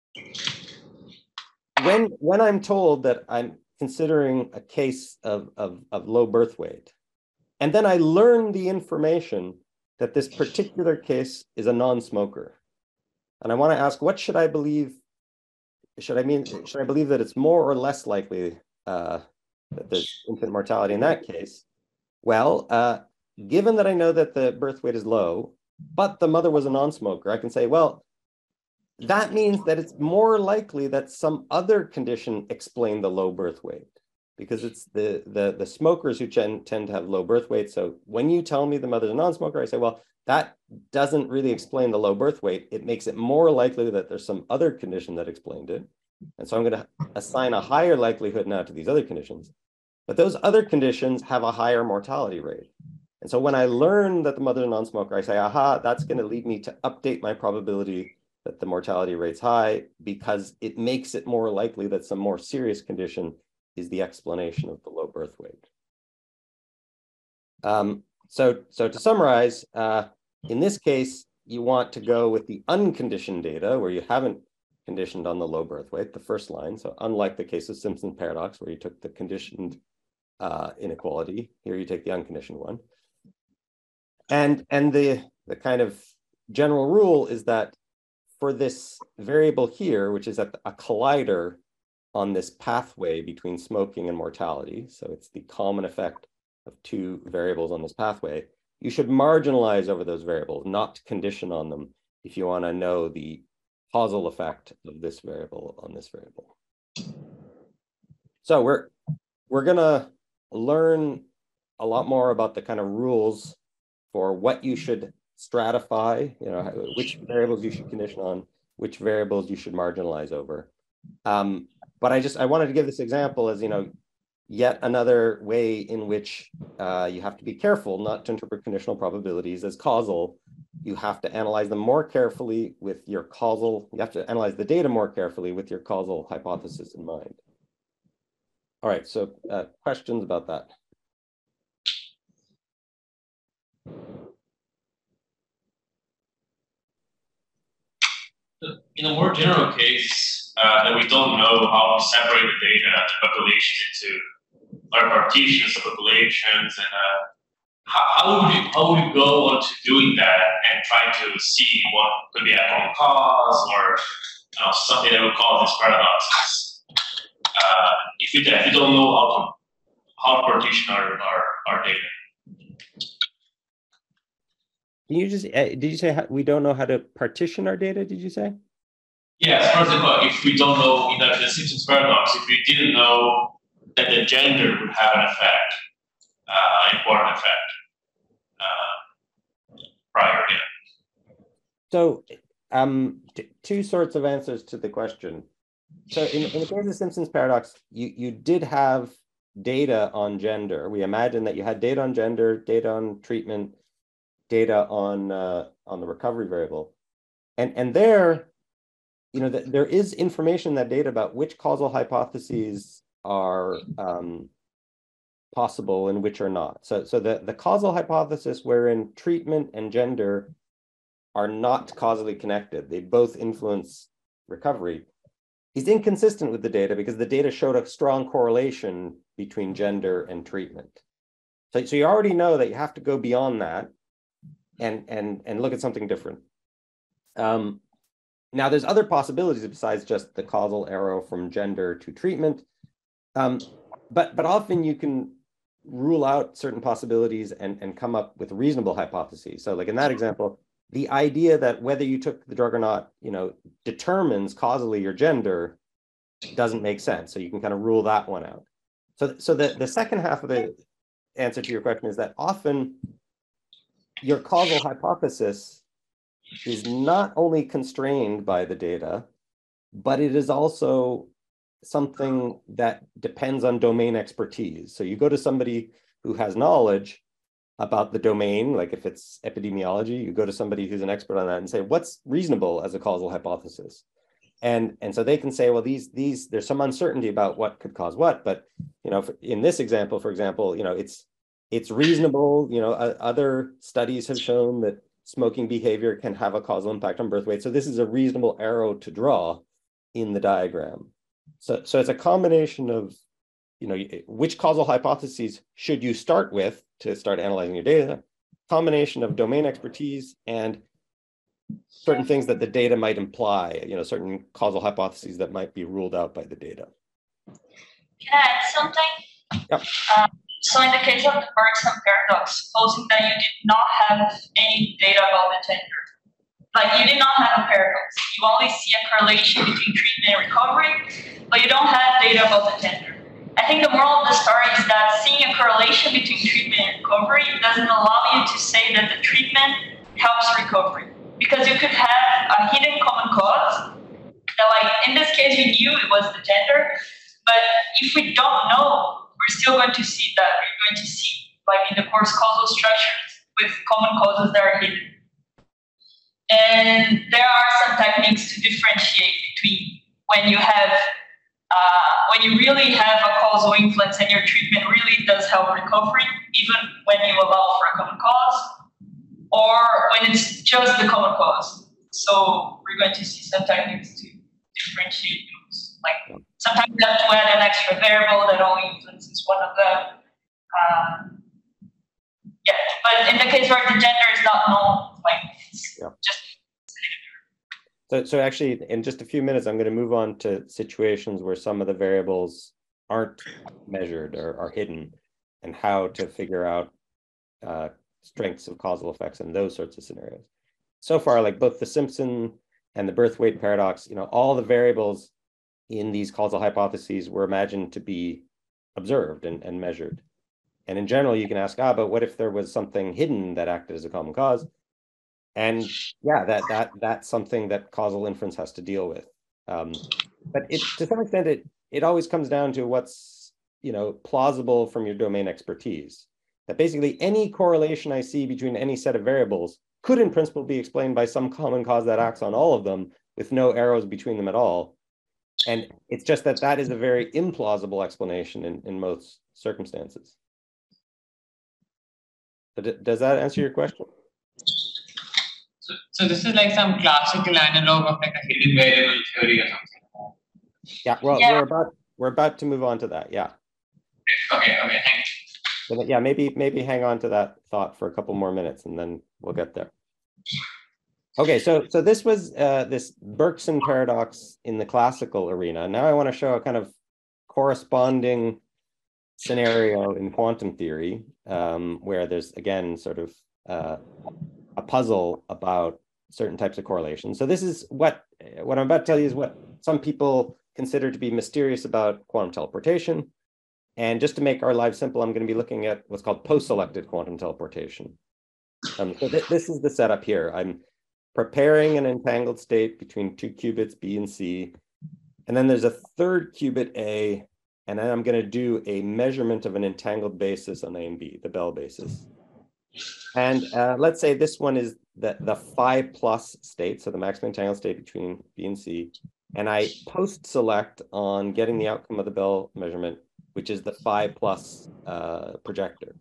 when, when I'm told that I'm considering a case of, of, of low birth weight, and then I learn the information that this particular case is a non-smoker, and I want to ask, what should I believe? Should I mean, should I believe that it's more or less likely uh, that there's infant mortality in that case? Well, uh, given that I know that the birth weight is low, but the mother was a non-smoker, I can say, well, that means that it's more likely that some other condition explained the low birth weight, because it's the, the, the smokers who tend, tend to have low birth weight. So when you tell me the mother's a non-smoker, I say, well, that doesn't really explain the low birth weight. It makes it more likely that there's some other condition that explained it. And so I'm going to assign a higher likelihood now to these other conditions. But those other conditions have a higher mortality rate. And so when I learn that the mother's a non-smoker, I say, aha, that's going to lead me to update my probability that the mortality rate's high, because it makes it more likely that some more serious condition is the explanation of the low birth weight. Um, so, so to summarize, uh, in this case, you want to go with the unconditioned data where you haven't conditioned on the low birth weight, the first line. So unlike the case of Simpson's paradox, where you took the conditioned uh, inequality, here you take the unconditioned one. And, and the, the kind of general rule is that for this variable here, which is at a collider on this pathway between smoking and mortality, so it's the common effect of two variables on this pathway, you should marginalize over those variables, not condition on them, if you want to know the causal effect of this variable on this variable. So we're, we're going to learn a lot more about the kind of rules for what you should stratify, you know, which variables you should condition on, which variables you should marginalize over. Um, but I just, I wanted to give this example as, you know, yet another way in which uh, you have to be careful not to interpret conditional probabilities as causal. You have to analyze them more carefully with your causal, you have to analyze the data more carefully with your causal hypothesis in mind. All right, so uh, questions about that? In a more general case, uh, that we don't know how to separate the data, the population into or partitions of populations, and uh, how, how would you how would you go on to doing that and try to see what could be a common cause or you know, something that would cause these paradoxes? Uh, if you if you don't know how to how to partition our our, our data. Can you just, uh, did you say how, we don't know how to partition our data, did you say? Yes, for example, if we don't know in the, the Simpsons paradox, if we didn't know that the gender would have an effect, uh, important effect, uh, prior, yeah. So, um, t- two sorts of answers to the question. So in, in the case of the Simpsons paradox, you, you did have data on gender. We imagine that you had data on gender, data on treatment, data on uh, on the recovery variable, and and there, you know, the, there is information in that data about which causal hypotheses are um, possible and which are not. So so the the causal hypothesis wherein treatment and gender are not causally connected, they both influence recovery, is inconsistent with the data because the data showed a strong correlation between gender and treatment. So so you already know that you have to go beyond that. And, and, and look at something different. Um, now, there's other possibilities besides just the causal arrow from gender to treatment, um, but, but often you can rule out certain possibilities and, and come up with reasonable hypotheses. So like in that example, the idea that whether you took the drug or not, you know, determines causally your gender doesn't make sense. So you can kind of rule that one out. So, so the, the second half of the answer to your question is that often your causal hypothesis is not only constrained by the data, but it is also something that depends on domain expertise. So you go to somebody who has knowledge about the domain, like if it's epidemiology, you go to somebody who's an expert on that and say, what's reasonable as a causal hypothesis? And, and so they can say, well, these, these, there's some uncertainty about what could cause what, but you know, in this example, for example, you know, it's, It's reasonable, you know, uh, other studies have shown that smoking behavior can have a causal impact on birth weight. So this is a reasonable arrow to draw in the diagram. So, so it's a combination of, you know, which causal hypotheses should you start with to start analyzing your data, combination of domain expertise and certain things that the data might imply, you know, certain causal hypotheses that might be ruled out by the data. Can I add something? Yep. Um, So in the case of the Bergson paradox, supposing that you did not have any data about the gender, like you did not have a paradox, you only see a correlation between treatment and recovery, but you don't have data about the gender. I think the moral of the story is that seeing a correlation between treatment and recovery doesn't allow you to say that the treatment helps recovery, because you could have a hidden common cause that, like in this case, we knew it was the gender, but if we don't know, we're still going to see that. We're going to see, like in the course, causal structures with common causes that are hidden. And there are some techniques to differentiate between when you have, uh, when you really have a causal influence and your treatment really does help recovery, even when you allow for a common cause, or when it's just the common cause. So we're going to see some techniques to differentiate those. Like sometimes you have to add an extra variable that only influences one of them. Um, yeah, but in the case where the gender is not known, like it's yeah. just. So, so actually, in just a few minutes, I'm going to move on to situations where some of the variables aren't measured or are hidden, and how to figure out uh, strengths of causal effects in those sorts of scenarios. So far, like both the Simpson and the birth weight paradox, you know, all the variables in these causal hypotheses were imagined to be observed and, and measured. And in general, you can ask, ah, but what if there was something hidden that acted as a common cause? And yeah, that that that's something that causal inference has to deal with. Um, but it, to some extent, it it always comes down to what's, you know, plausible from your domain expertise. That basically any correlation I see between any set of variables could in principle be explained by some common cause that acts on all of them with no arrows between them at all. And it's just that that is a very implausible explanation in, in most circumstances. But does that answer your question? So, so this is like some classical analog of like a hidden variable theory or something. Yeah, well, yeah. we're about we're about to move on to that. Yeah. Okay, okay, thank you. But yeah, maybe maybe hang on to that thought for a couple more minutes, and then we'll get there. Okay, so so this was uh, this Bergson paradox in the classical arena. Now I want to show a kind of corresponding scenario in quantum theory, um, where there's again sort of uh, a puzzle about certain types of correlations. So this is what what I'm about to tell you is what some people consider to be mysterious about quantum teleportation. And just to make our lives simple, I'm going to be looking at what's called post-selected quantum teleportation. Um, so th this is the setup here. I'm preparing an entangled state between two qubits B and C, and then there's a third qubit A, and then I'm going to do a measurement of an entangled basis on A and B, the Bell basis. And uh, let's say this one is the, the phi plus state, so the maximum entangled state between B and C, and I post-select on getting the outcome of the Bell measurement, which is the phi plus uh, projector.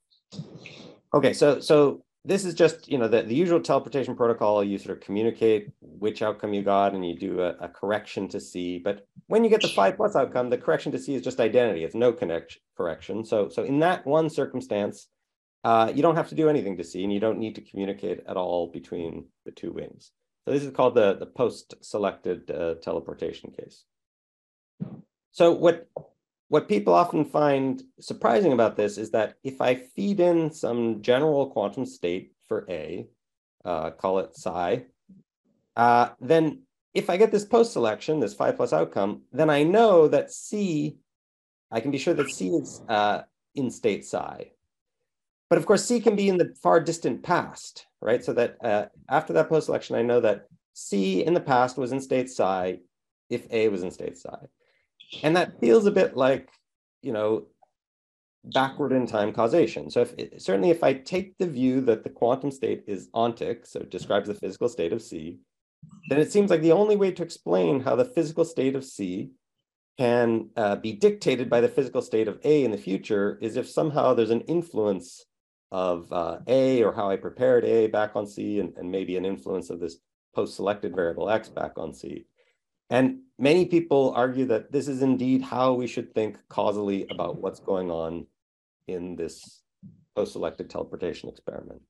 Okay, so so this is just, you know, the, the usual teleportation protocol. You sort of communicate which outcome you got, and you do a, a correction to C. But when you get the phi plus outcome, the correction to C is just identity. It's no connect correction. So so in that one circumstance, uh, you don't have to do anything to C, and you don't need to communicate at all between the two wings. So this is called the the post-selected uh, teleportation case. So what What people often find surprising about this is that if I feed in some general quantum state for A, uh, call it psi, uh, then if I get this post-selection, this phi plus outcome, then I know that C, I can be sure that C is uh, in state psi. But of course, C can be in the far distant past, right? So that uh, after that post-selection, I know that C in the past was in state psi if A was in state psi. And that feels a bit like, you know, backward in time causation. So if it, certainly if I take the view that the quantum state is ontic, so it describes the physical state of C, then it seems like the only way to explain how the physical state of C can uh, be dictated by the physical state of A in the future is if somehow there's an influence of uh, A, or how I prepared A back on C, and, and maybe an influence of this post-selected variable X back on C. And many people argue that this is indeed how we should think causally about what's going on in this post-selected teleportation experiment.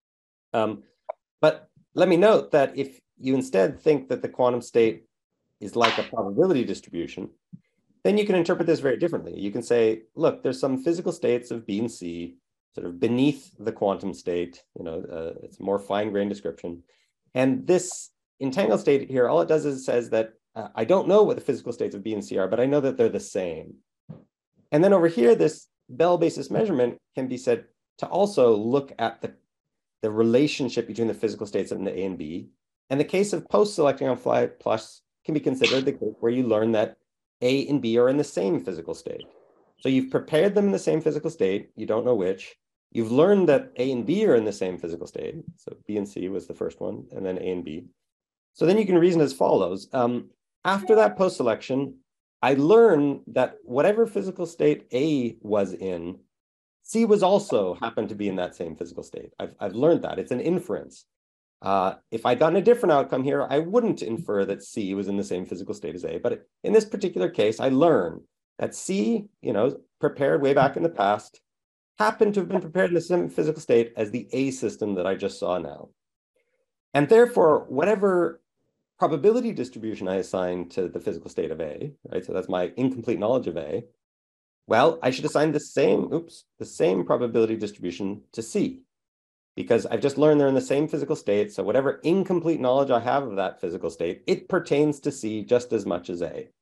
Um, but let me note that if you instead think that the quantum state is like a probability distribution, then you can interpret this very differently. You can say, look, there's some physical states of B and C sort of beneath the quantum state. You know, uh, it's more fine-grained description. And this entangled state here, all it does is it says that Uh, I don't know what the physical states of B and C are, but I know that they're the same. And then over here, this Bell basis measurement can be said to also look at the, the relationship between the physical states of the A and B. And the case of post-selecting on phi plus can be considered the case where you learn that A and B are in the same physical state. So you've prepared them in the same physical state. You don't know which. You've learned that A and B are in the same physical state. So B and C was the first one, and then A and B. So then you can reason as follows. Um, After that post-selection, I learned that whatever physical state A was in, C was also happened to be in that same physical state. I've, I've learned that. It's an inference. Uh, if I'd gotten a different outcome here, I wouldn't infer that C was in the same physical state as A. But in this particular case, I learned that C, you know, prepared way back in the past, happened to have been prepared in the same physical state as the A system that I just saw now. And therefore, whatever probability distribution I assign to the physical state of A, right? So that's my incomplete knowledge of A. Well, I should assign the same, oops, the same probability distribution to C, because I've just learned they're in the same physical state. So whatever incomplete knowledge I have of that physical state, it pertains to C just as much as A.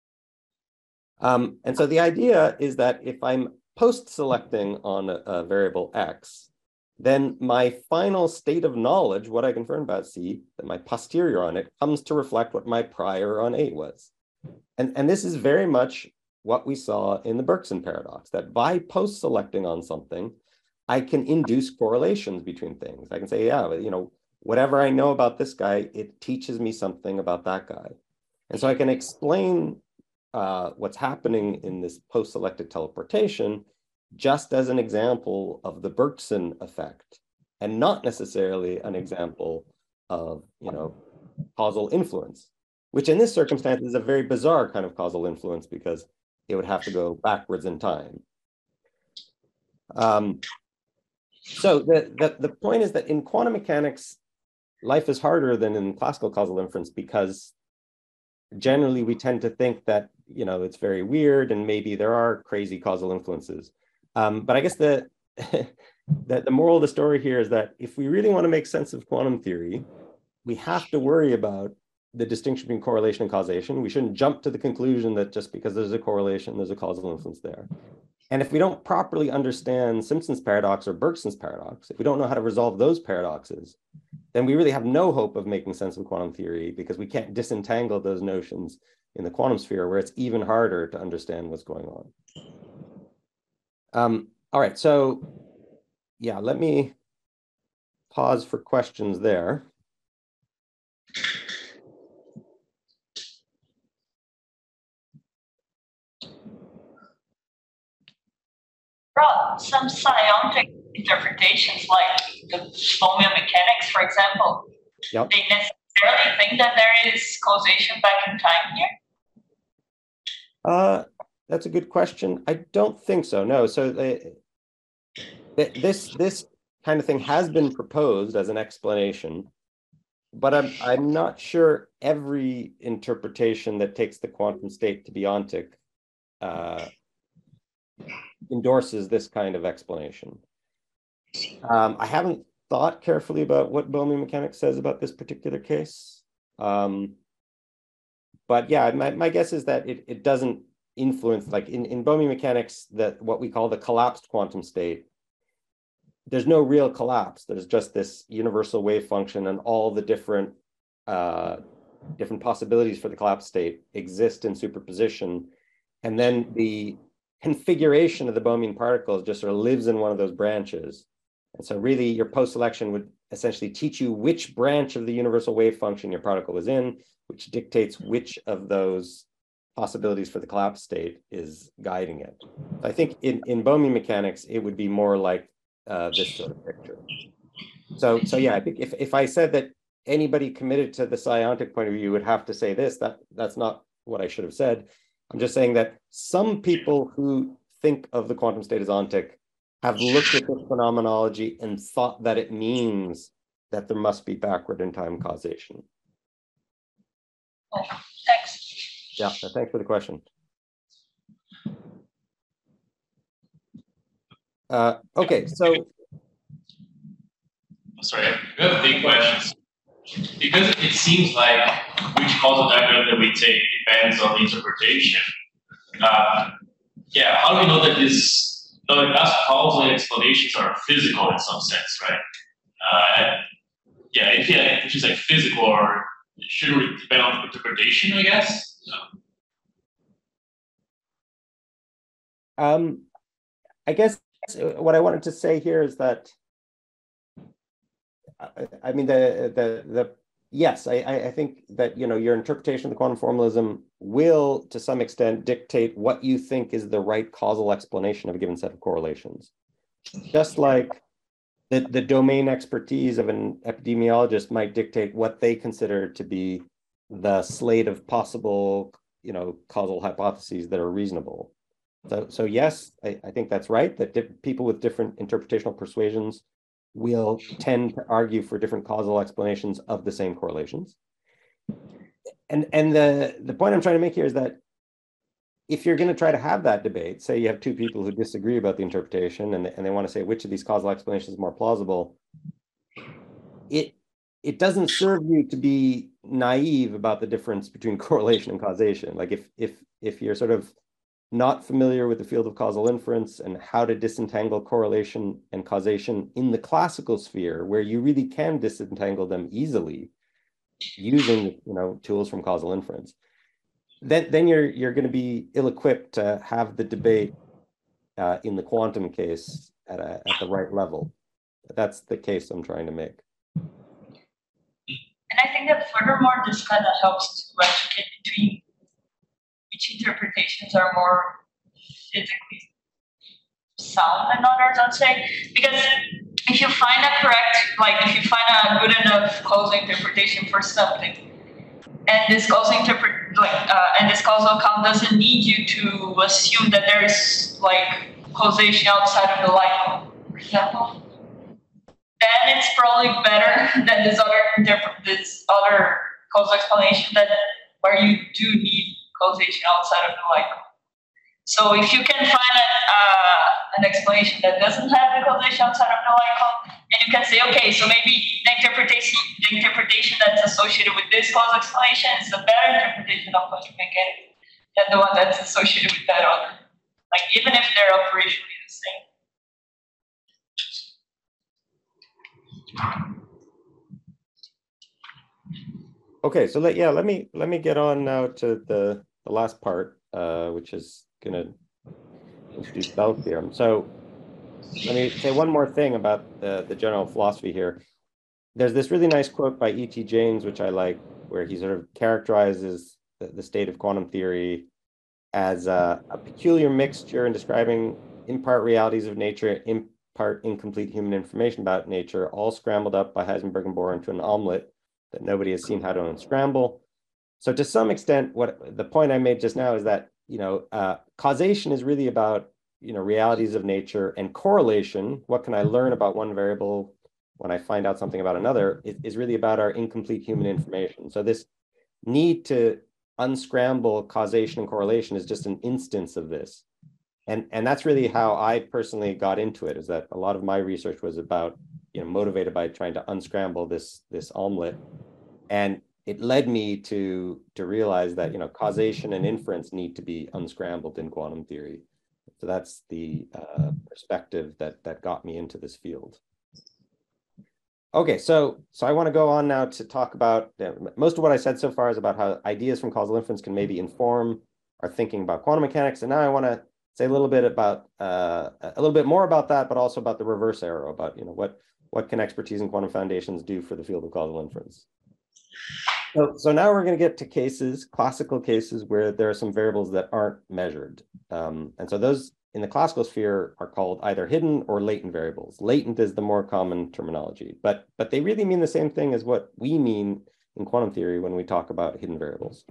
Um, and so the idea is that if I'm post-selecting on a, a variable X, then my final state of knowledge, what I confirmed about C, that my posterior on it comes to reflect what my prior on A was. And, and this is very much what we saw in the Bergson paradox, that by post-selecting on something, I can induce correlations between things. I can say, yeah, you know, whatever I know about this guy, it teaches me something about that guy. And so I can explain uh, what's happening in this post-selected teleportation just as an example of the Bergson effect, and not necessarily an example of, you know, causal influence, which in this circumstance is a very bizarre kind of causal influence, because it would have to go backwards in time. Um, so the, the, the point is that in quantum mechanics, life is harder than in classical causal inference, because generally we tend to think that, you know, it's very weird and maybe there are crazy causal influences. Um, but I guess the, the, the moral of the story here is that if we really want to make sense of quantum theory, we have to worry about the distinction between correlation and causation. We shouldn't jump to the conclusion that just because there's a correlation, there's a causal influence there. And if we don't properly understand Simpson's paradox or Bergson's paradox, if we don't know how to resolve those paradoxes, then we really have no hope of making sense of quantum theory, because we can't disentangle those notions in the quantum sphere, where it's even harder to understand what's going on. Um, all right, so yeah, let me pause for questions there. Rob, some psionic interpretations, like the Bohmian mechanics, for example, Yep. they necessarily think that there is causation back in time here? Uh, that's a good question. I don't think so. No. So they, this this kind of thing has been proposed as an explanation, but I'm I'm not sure every interpretation that takes the quantum state to be ontic uh, endorses this kind of explanation. Um, I haven't thought carefully about what Bohmian mechanics says about this particular case. Um, but yeah, my, my guess is that it, it doesn't influence, like in, in Bohmian mechanics, that what we call the collapsed quantum state, there's no real collapse. There's just this universal wave function, and all the different uh, different possibilities for the collapsed state exist in superposition. And then the configuration of the Bohmian particles just sort of lives in one of those branches. And so really your post-selection would essentially teach you which branch of the universal wave function your particle is in, which dictates which of those possibilities for the collapse state is guiding it. I think in, in Bohmian mechanics, it would be more like uh, this sort of picture. So, so yeah, I think if, if I said that anybody committed to the psiontic point of view would have to say this, that that's not what I should have said. I'm just saying that some people who think of the quantum state as ontic have looked at this phenomenology and thought that it means that there must be backward in time causation. Oh, thanks. Yeah, thanks for the question. Uh, okay, so. Sorry, I have big questions. Because it seems like which causal diagram that we take depends on the interpretation. Uh, yeah, how do we know that this, no, as causal explanations are physical in some sense, right? Uh, yeah, if yeah, if it's like physical, or should it depend on the interpretation, I guess? So. Um, I guess what I wanted to say here is that, I, I mean, the, the, the, yes, I, I think that, you know, your interpretation of the quantum formalism will, to some extent, dictate what you think is the right causal explanation of a given set of correlations. Just like the, the domain expertise of an epidemiologist might dictate what they consider to be the slate of possible, you know, causal hypotheses that are reasonable. So, so yes, I, I think that's right, that people with different interpretational persuasions will tend to argue for different causal explanations of the same correlations. And, and the, the point I'm trying to make here is that if you're going to try to have that debate, say you have two people who disagree about the interpretation and, and they want to say which of these causal explanations is more plausible, it, it doesn't serve you to be naive about the difference between correlation and causation. Like if, if, if you're sort of not familiar with the field of causal inference and how to disentangle correlation and causation in the classical sphere, where you really can disentangle them easily using, you know, tools from causal inference, then, then you're, you're going to be ill-equipped to have the debate uh, in the quantum case at, a, at the right level. That's the case I'm trying to make. And I think that furthermore, this kind of helps to educate between which interpretations are more physically sound than others, I'd say. Because if you find a correct, like if you find a good enough causal interpretation for something, And this causal interpret like uh, and this causal account doesn't need you to assume that there is like causation outside of the light, for example. Then it's probably better than this other this other causal explanation that where you do need causation outside of the light. So if you can find a, uh, an explanation that doesn't have the causation outside of the light, and you can say, okay, so maybe the interpretation the interpretation that's associated with this causal explanation is a better interpretation of quantum mechanics than the one that's associated with that other. Like even if they're operationally the same. Okay, so let yeah, let me let me get on now to the the last part, uh, which is going to introduce Bell theorem. So let me say one more thing about the the general philosophy here. There's this really nice quote by E T James, which I like, where he sort of characterizes the, the state of quantum theory as a, a peculiar mixture in describing in part realities of nature, in part incomplete human information about nature, all scrambled up by Heisenberg and Bohr into an omelet that nobody has seen how to unscramble. So to some extent, what the point I made just now is that, you know, uh, causation is really about, you know, realities of nature, and correlation, what can I learn about one variable when I find out something about another, is, is really about our incomplete human information. So this need to unscramble causation and correlation is just an instance of this. And, and that's really how I personally got into it, is that a lot of my research was about, you know, motivated by trying to unscramble this, this omelet. And it led me to, to realize that, you know, causation and inference need to be unscrambled in quantum theory. So that's the uh, perspective that, that got me into this field. Okay, so, so I want to go on now to talk about, uh, most of what I said so far is about how ideas from causal inference can maybe inform our thinking about quantum mechanics. And now I want to say a little bit about, uh, a little bit more about that, but also about the reverse arrow, about, you know, what, what can expertise in quantum foundations do for the field of causal inference? So, so now we're going to get to cases, classical cases, where there are some variables that aren't measured. Um, and so those in the classical sphere are called either hidden or latent variables. Latent is the more common terminology, but, but they really mean the same thing as what we mean in quantum theory when we talk about hidden variables.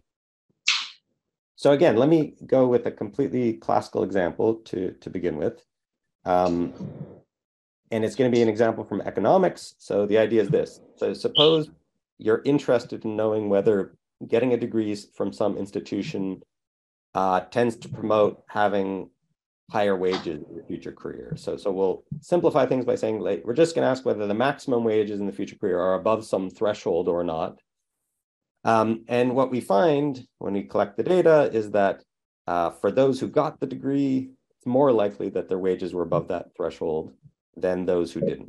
So again, let me go with a completely classical example to, to begin with. Um, and it's going to be an example from economics. So the idea is this. So suppose you're interested in knowing whether getting a degree from some institution uh, tends to promote having higher wages in your future career. So, so we'll simplify things by saying, like, we're just going to ask whether the maximum wages in the future career are above some threshold or not. Um, and what we find when we collect the data is that uh, for those who got the degree, it's more likely that their wages were above that threshold than those who didn't.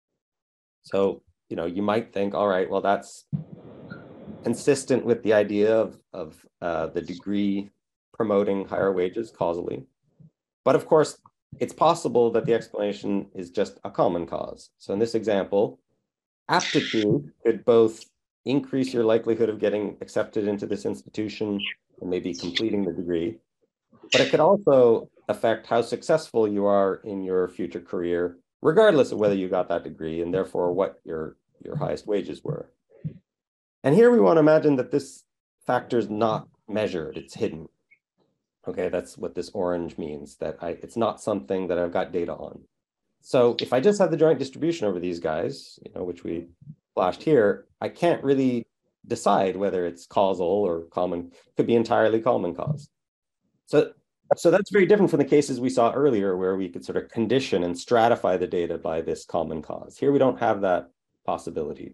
So, you know, you might think, all right, well, that's consistent with the idea of, of uh, the degree promoting higher wages causally. But of course, it's possible that the explanation is just a common cause. So in this example, aptitude could both increase your likelihood of getting accepted into this institution and maybe completing the degree, but it could also affect how successful you are in your future career, regardless of whether you got that degree, and therefore what your, your highest wages were. And here we want to imagine that this factor is not measured, it's hidden. Okay, that's what this orange means, that I, it's not something that I've got data on. So if I just have the joint distribution over these guys, you know, which we flashed here, I can't really decide whether it's causal or common, could be entirely common cause. So, so that's very different from the cases we saw earlier where we could sort of condition and stratify the data by this common cause. Here we don't have that possibility.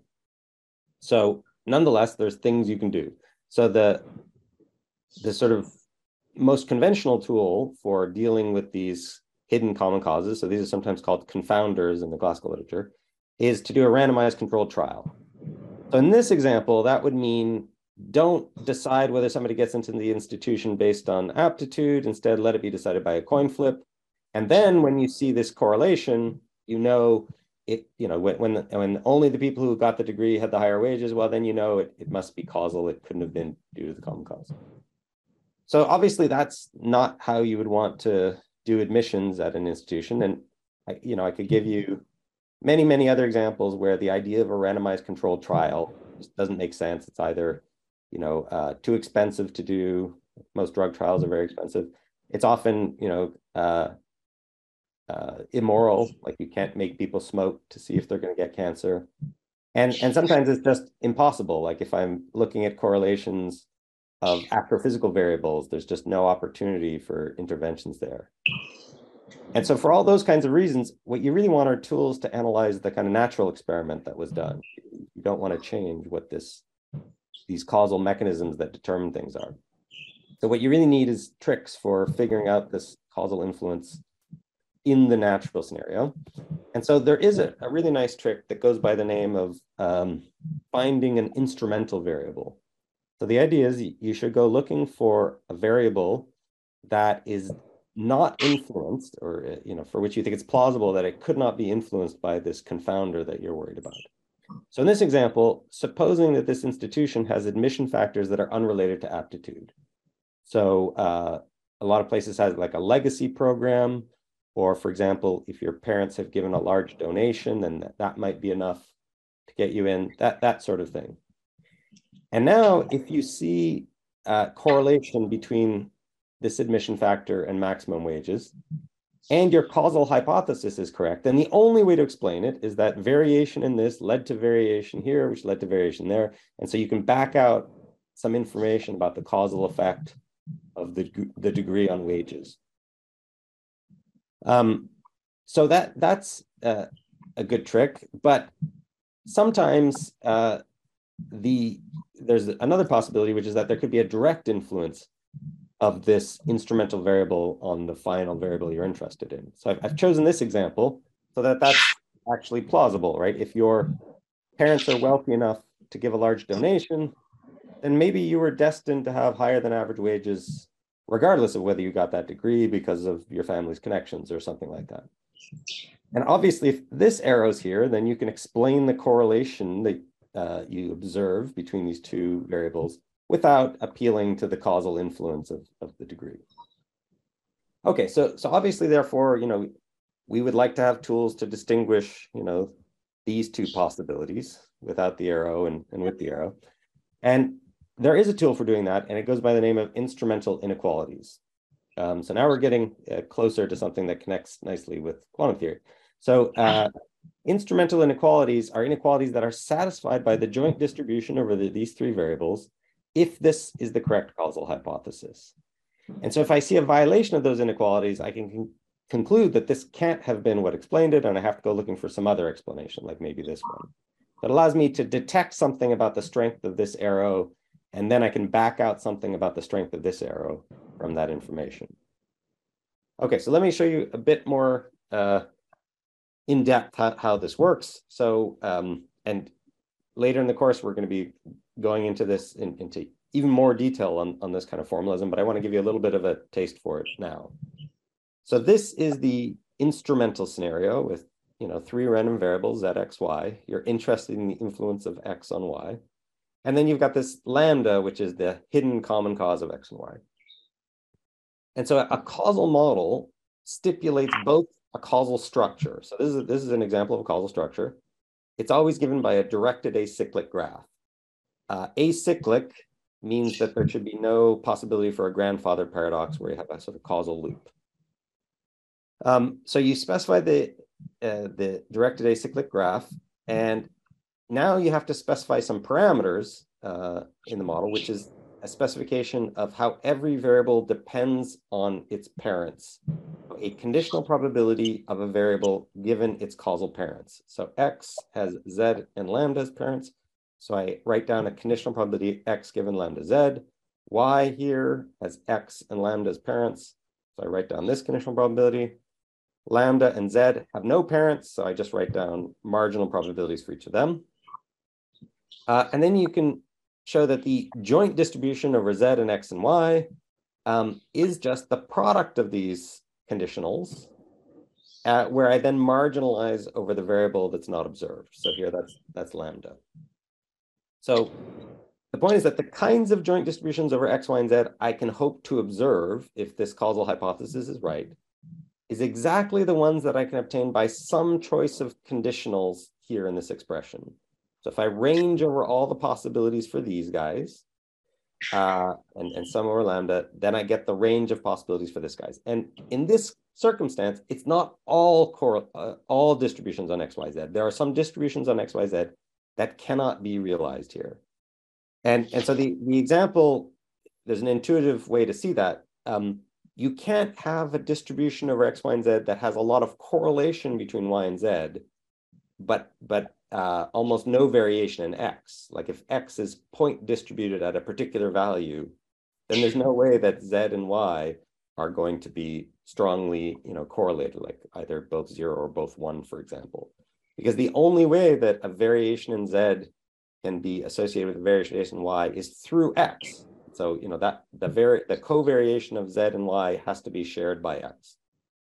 So nonetheless, there's things you can do. So the, the sort of most conventional tool for dealing with these hidden common causes, so these are sometimes called confounders in the classical literature, is to do a randomized controlled trial. So in this example, that would mean don't decide whether somebody gets into the institution based on aptitude. Instead, let it be decided by a coin flip. And then when you see this correlation, you know, it, you know, when, when, when only the people who got the degree had the higher wages, well, then you know it, it must be causal. It couldn't have been due to the common cause. So obviously that's not how you would want to do admissions at an institution. And I, you know, I could give you many, many other examples where the idea of a randomized controlled trial just doesn't make sense. It's either, you know, uh, too expensive to do. Most drug trials are very expensive. It's often, you know, uh, uh, immoral, like you can't make people smoke to see if they're going to get cancer. And, and sometimes it's just impossible. Like if I'm looking at correlations of astrophysical variables, there's just no opportunity for interventions there. And so for all those kinds of reasons, what you really want are tools to analyze the kind of natural experiment that was done. You don't want to change what this, these causal mechanisms that determine things are. So what you really need is tricks for figuring out this causal influence in the natural scenario. And so there is a, a really nice trick that goes by the name of um, finding an instrumental variable. So the idea is you should go looking for a variable that is not influenced, or you know, for which you think it's plausible that it could not be influenced by this confounder that you're worried about. So in this example, supposing that this institution has admission factors that are unrelated to aptitude. So uh, a lot of places have like a legacy program, or for example, if your parents have given a large donation, then that, that might be enough to get you in, that, that sort of thing. And now if you see a correlation between this admission factor and maximum wages, and your causal hypothesis is correct, then the only way to explain it is that variation in this led to variation here, which led to variation there. And so you can back out some information about the causal effect of the, the degree on wages. Um, so that that's uh, a good trick, but sometimes uh, the there's another possibility, which is that there could be a direct influence of this instrumental variable on the final variable you're interested in. So I've, I've chosen this example so that that's actually plausible, right? If your parents are wealthy enough to give a large donation, then maybe you were destined to have higher than average wages, regardless of whether you got that degree because of your family's connections or something like that. And obviously, if this arrow's here, then you can explain the correlation that uh, you observe between these two variables without appealing to the causal influence of, of the degree. Okay, so, so obviously, therefore, you know, we would like to have tools to distinguish, you know, these two possibilities without the arrow and, and with the arrow. And there is a tool for doing that, and it goes by the name of instrumental inequalities. Um, so now we're getting uh, closer to something that connects nicely with quantum theory. So uh, instrumental inequalities are inequalities that are satisfied by the joint distribution over the, these three variables if this is the correct causal hypothesis. And so if I see a violation of those inequalities, I can con conclude that this can't have been what explained it, and I have to go looking for some other explanation, like maybe this one. That allows me to detect something about the strength of this arrow, and then I can back out something about the strength of this arrow from that information. Okay, so let me show you a bit more uh, in depth how, how this works. So, um, and later in the course, we're going to be going into this in, into even more detail on, on this kind of formalism, but I want to give you a little bit of a taste for it now. So this is the instrumental scenario with, you know, three random variables, z, x, y. You're interested in the influence of x on y. And then you've got this lambda, which is the hidden common cause of x and y. And so a causal model stipulates both a causal structure. So this is, this is an example of a causal structure. It's always given by a directed acyclic graph. Uh, acyclic means that there should be no possibility for a grandfather paradox where you have a sort of causal loop. Um, so you specify the, uh, the directed acyclic graph, and now you have to specify some parameters uh, in the model, which is a specification of how every variable depends on its parents, a conditional probability of a variable given its causal parents. So x has z and lambda as parents. So I write down a conditional probability x given lambda z. Y here has x and lambda as parents. So I write down this conditional probability. Lambda and z have no parents, so I just write down marginal probabilities for each of them. Uh, and then you can show that the joint distribution over z and x and y um, is just the product of these conditionals, uh, where I then marginalize over the variable that's not observed. So here that's, that's lambda. So the point is that the kinds of joint distributions over x, y, and z I can hope to observe if this causal hypothesis is right is exactly the ones that I can obtain by some choice of conditionals here in this expression. So if I range over all the possibilities for these guys, uh, and, and sum over lambda, then I get the range of possibilities for this guys. And in this circumstance, it's not all core, uh, all distributions on X Y Z. There are some distributions on X Y Z that cannot be realized here. And, and so the, the example, there's an intuitive way to see that. Um, you can't have a distribution over X, Y, and Z that has a lot of correlation between Y and Z, but, but uh, almost no variation in X. Like if X is point distributed at a particular value, then there's no way that Z and Y are going to be strongly, you know, correlated, like either both zero or both one, for example. Because the only way that a variation in Z can be associated with a variation in Y is through X. So, you know, that the vari the covariation of Z and Y has to be shared by X.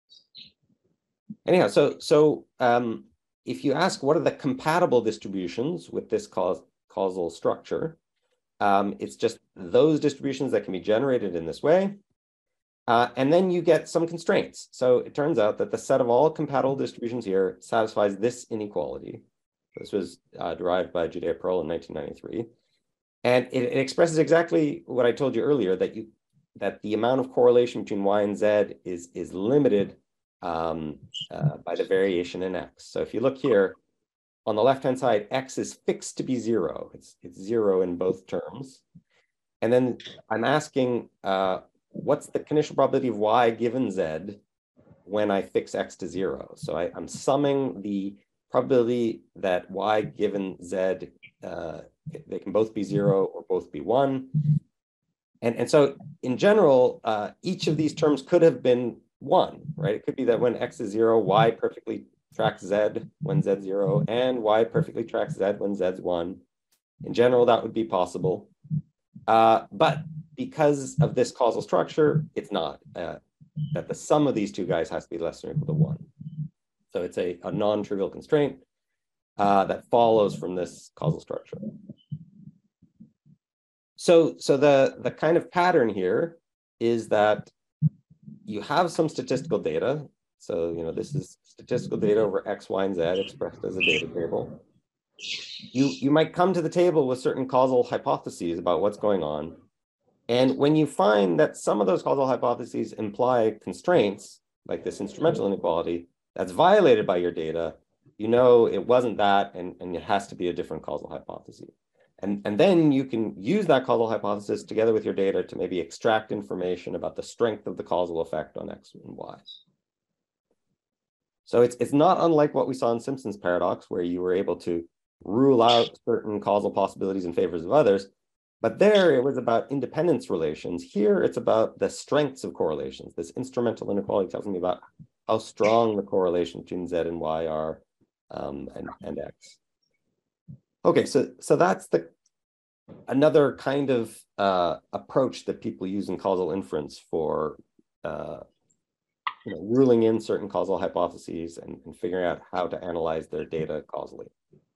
Anyhow, so so um, if you ask what are the compatible distributions with this cause, causal structure, um, it's just those distributions that can be generated in this way. Uh, and then you get some constraints. So it turns out that the set of all compatible distributions here satisfies this inequality. This was uh, derived by Judea-Pearl in nineteen ninety-three. And it, it expresses exactly what I told you earlier, that you that the amount of correlation between Y and Z is, is limited um, uh, by the variation in X. So if you look here, on the left-hand side, X is fixed to be zero. It's, it's zero in both terms. And then I'm asking, uh, what's the conditional probability of Y given Z when I fix X to zero? So I, I'm summing the probability that Y given Z, uh, they can both be zero or both be one. And, and so in general, uh, each of these terms could have been one, right? It could be that when X is zero, Y perfectly tracks Z when Z zero, and Y perfectly tracks Z when Z's one. In general, that would be possible. Uh, but because of this causal structure, it's not, uh, that the sum of these two guys has to be less than or equal to one. So it's a, a non-trivial constraint uh, that follows from this causal structure. So, so the, the kind of pattern here is that you have some statistical data. So, you know, this is statistical data over X, Y, and Z expressed as a data table. You, you might come to the table with certain causal hypotheses about what's going on. And when you find that some of those causal hypotheses imply constraints, like this instrumental inequality, that's violated by your data, you know it wasn't that, and, and it has to be a different causal hypothesis. And, and then you can use that causal hypothesis together with your data to maybe extract information about the strength of the causal effect on X and Y. So it's, it's not unlike what we saw in Simpson's paradox, where you were able to rule out certain causal possibilities in favor of others. But there it was about independence relations. Here it's about the strengths of correlations. This instrumental inequality tells me about how strong the correlation between Z and Y are um, and, and X. Okay, so, so that's the another kind of uh, approach that people use in causal inference for uh, you know, ruling in certain causal hypotheses and, and figuring out how to analyze their data causally.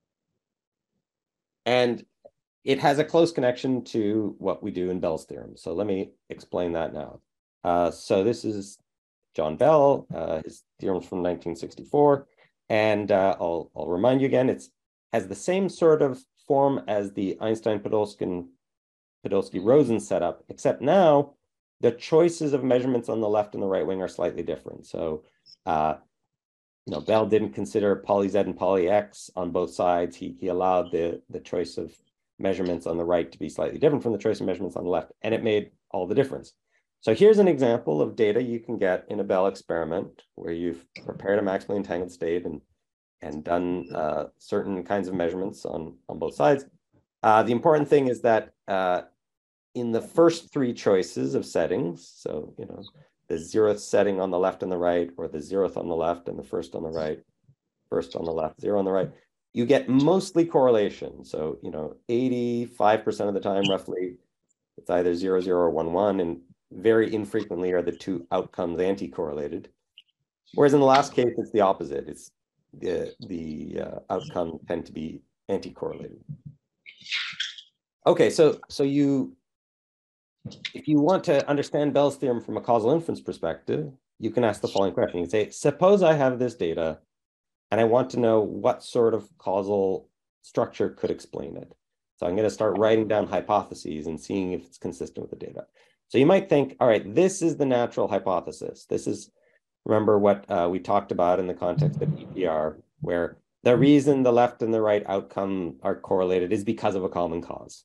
And it has a close connection to what we do in Bell's theorem. So let me explain that now. Uh, so this is John Bell, uh, his theorem from nineteen sixty-four. And uh, I'll, I'll remind you again, it's has the same sort of form as the Einstein-Podolsky-Rosen setup, except now the choices of measurements on the left and the right wing are slightly different. So, uh, you know, Bell didn't consider poly Z and poly X on both sides. He, he allowed the, the choice of measurements on the right to be slightly different from the choice of measurements on the left, and it made all the difference. So here's an example of data you can get in a Bell experiment where you've prepared a maximally entangled state and and done uh, certain kinds of measurements on, on both sides. Uh, the important thing is that uh, in the first three choices of settings, so, you know, the zeroth setting on the left and the right, or the zeroth on the left and the first on the right, first on the left, zero on the right, you get mostly correlation. So, you know, eighty-five percent of the time, roughly, it's either zero, zero, or one, one, and very infrequently are the two outcomes anti-correlated. Whereas in the last case, it's the opposite. It's the, the uh, outcome tend to be anti-correlated. Okay, so, so you, if you want to understand Bell's theorem from a causal inference perspective, you can ask the following question. You can say, suppose I have this data and I want to know what sort of causal structure could explain it. So I'm going to start writing down hypotheses and seeing if it's consistent with the data. So you might think, all right, this is the natural hypothesis. This is, remember what uh, we talked about in the context of E P R, where the reason the left and the right outcome are correlated is because of a common cause.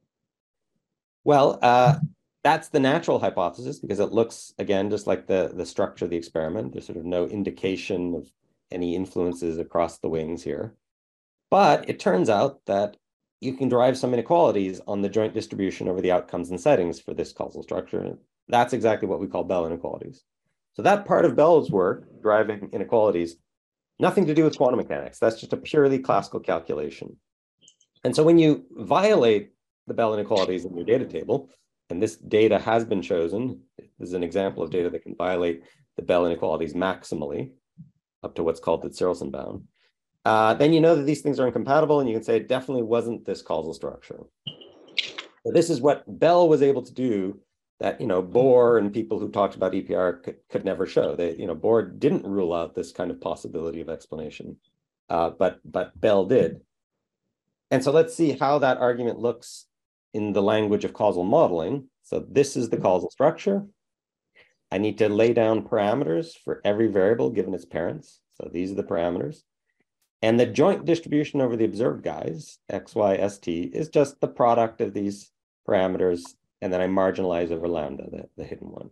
Well, uh, that's the natural hypothesis because it looks, again, just like the, the structure of the experiment. There's sort of no indication of any influences across the wings here. But it turns out that you can derive some inequalities on the joint distribution over the outcomes and settings for this causal structure. That's exactly what we call Bell inequalities. So that part of Bell's work, driving inequalities, nothing to do with quantum mechanics. That's just a purely classical calculation. And so when you violate the Bell inequalities in your data table, and this data has been chosen, this is an example of data that can violate the Bell inequalities maximally up to what's called the Tserelson bound, uh, then you know that these things are incompatible, and you can say it definitely wasn't this causal structure. So this is what Bell was able to do that, you know, Bohr and people who talked about E P R could, could never show. They, you know, Bohr didn't rule out this kind of possibility of explanation, uh, but, but Bell did. And so let's see how that argument looks in the language of causal modeling. So this is the causal structure. I need to lay down parameters for every variable given its parents. So these are the parameters. And the joint distribution over the observed guys, X, Y, S, T, is just the product of these parameters. And then I marginalize over lambda, the, the hidden one.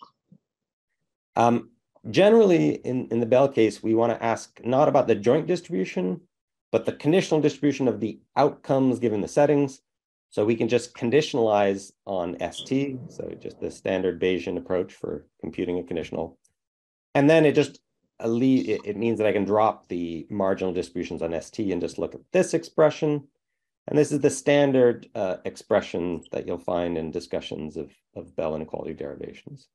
Um, generally, in, in the Bell case, we want to ask not about the joint distribution, but the conditional distribution of the outcomes given the settings. So we can just conditionalize on S T, so just the standard Bayesian approach for computing a conditional. And then it just it, it means that I can drop the marginal distributions on S T and just look at this expression. And this is the standard uh, expression that you'll find in discussions of, of Bell inequality derivations.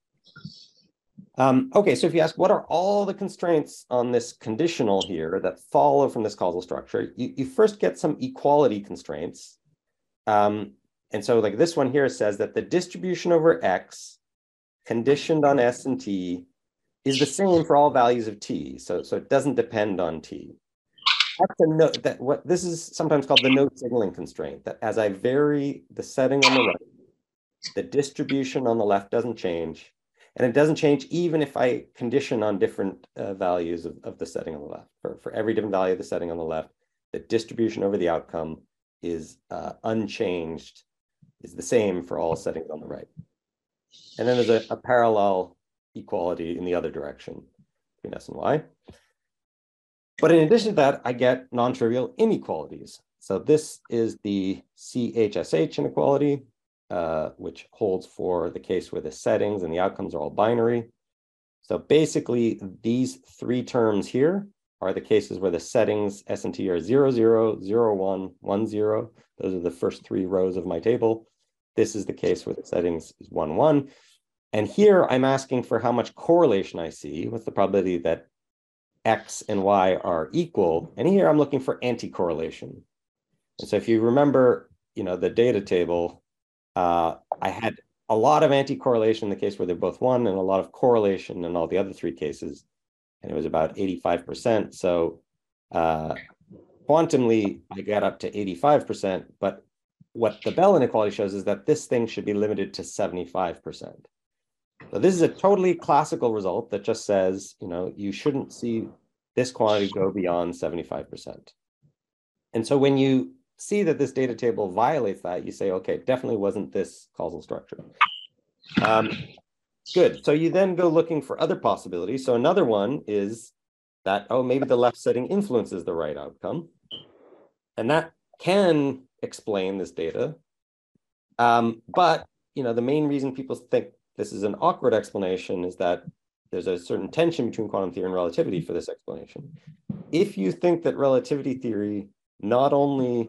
Um, okay, so if you ask, what are all the constraints on this conditional here that follow from this causal structure? You, you first get some equality constraints. Um, and so like this one here says that the distribution over X conditioned on S and T is the same for all values of T. So, so it doesn't depend on T. That's a note that what this is sometimes called the node signaling constraint, that as I vary the setting on the right, the distribution on the left doesn't change. And it doesn't change even if I condition on different uh, values of, of the setting on the left. For, for every different value of the setting on the left, the distribution over the outcome is uh, unchanged, is the same for all settings on the right. And then there's a, a parallel equality in the other direction between S and Y. But in addition to that, I get non-trivial inequalities. So this is the C H S H inequality, uh, which holds for the case where the settings and the outcomes are all binary. So basically, these three terms here are the cases where the settings S and T are zero, zero, zero, one, one, zero. Those are the first three rows of my table. This is the case where the settings is one, one. And here I'm asking for how much correlation I see with the probability that X and Y are equal. And here I'm looking for anti-correlation. And so if you remember, you know, the data table, uh, I had a lot of anti-correlation in the case where they're both one and a lot of correlation in all the other three cases. And it was about eighty-five percent. So uh, quantumly, I got up to eighty-five percent. But what the Bell inequality shows is that this thing should be limited to seventy-five percent. So this is a totally classical result that just says, you know, you shouldn't see this quantity go beyond seventy-five percent. And so when you see that this data table violates that, you say, okay, it definitely wasn't this causal structure. Um, good. So you then go looking for other possibilities. So another one is that, oh, maybe the left setting influences the right outcome. And that can explain this data. Um, but, you know, the main reason people think this is an awkward explanation is that there's a certain tension between quantum theory and relativity for this explanation. If you think that relativity theory not only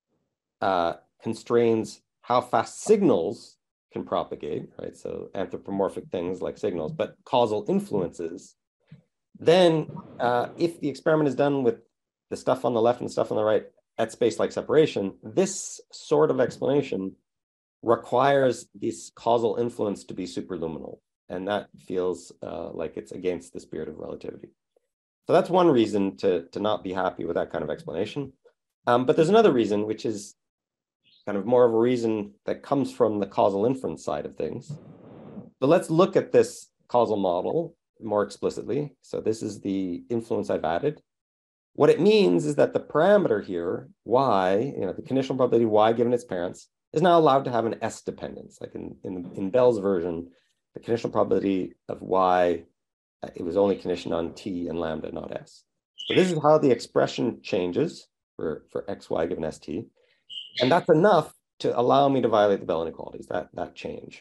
uh, constrains how fast signals can propagate, right? So anthropomorphic things like signals, but causal influences, then uh, if the experiment is done with the stuff on the left and the stuff on the right at space-like separation, this sort of explanation requires this causal influence to be superluminal. And that feels uh, like it's against the spirit of relativity. So that's one reason to, to not be happy with that kind of explanation. Um, but there's another reason, which is kind of more of a reason that comes from the causal inference side of things. So let's look at this causal model more explicitly. So this is the influence I've added. What it means is that the parameter here, y, you know, the conditional probability y given its parents, is now allowed to have an S dependence. Like in, in, in Bell's version, the conditional probability of y, it was only conditioned on t and lambda, not s. So this is how the expression changes for, for xy given st. And that's enough to allow me to violate the Bell inequalities, that, that change.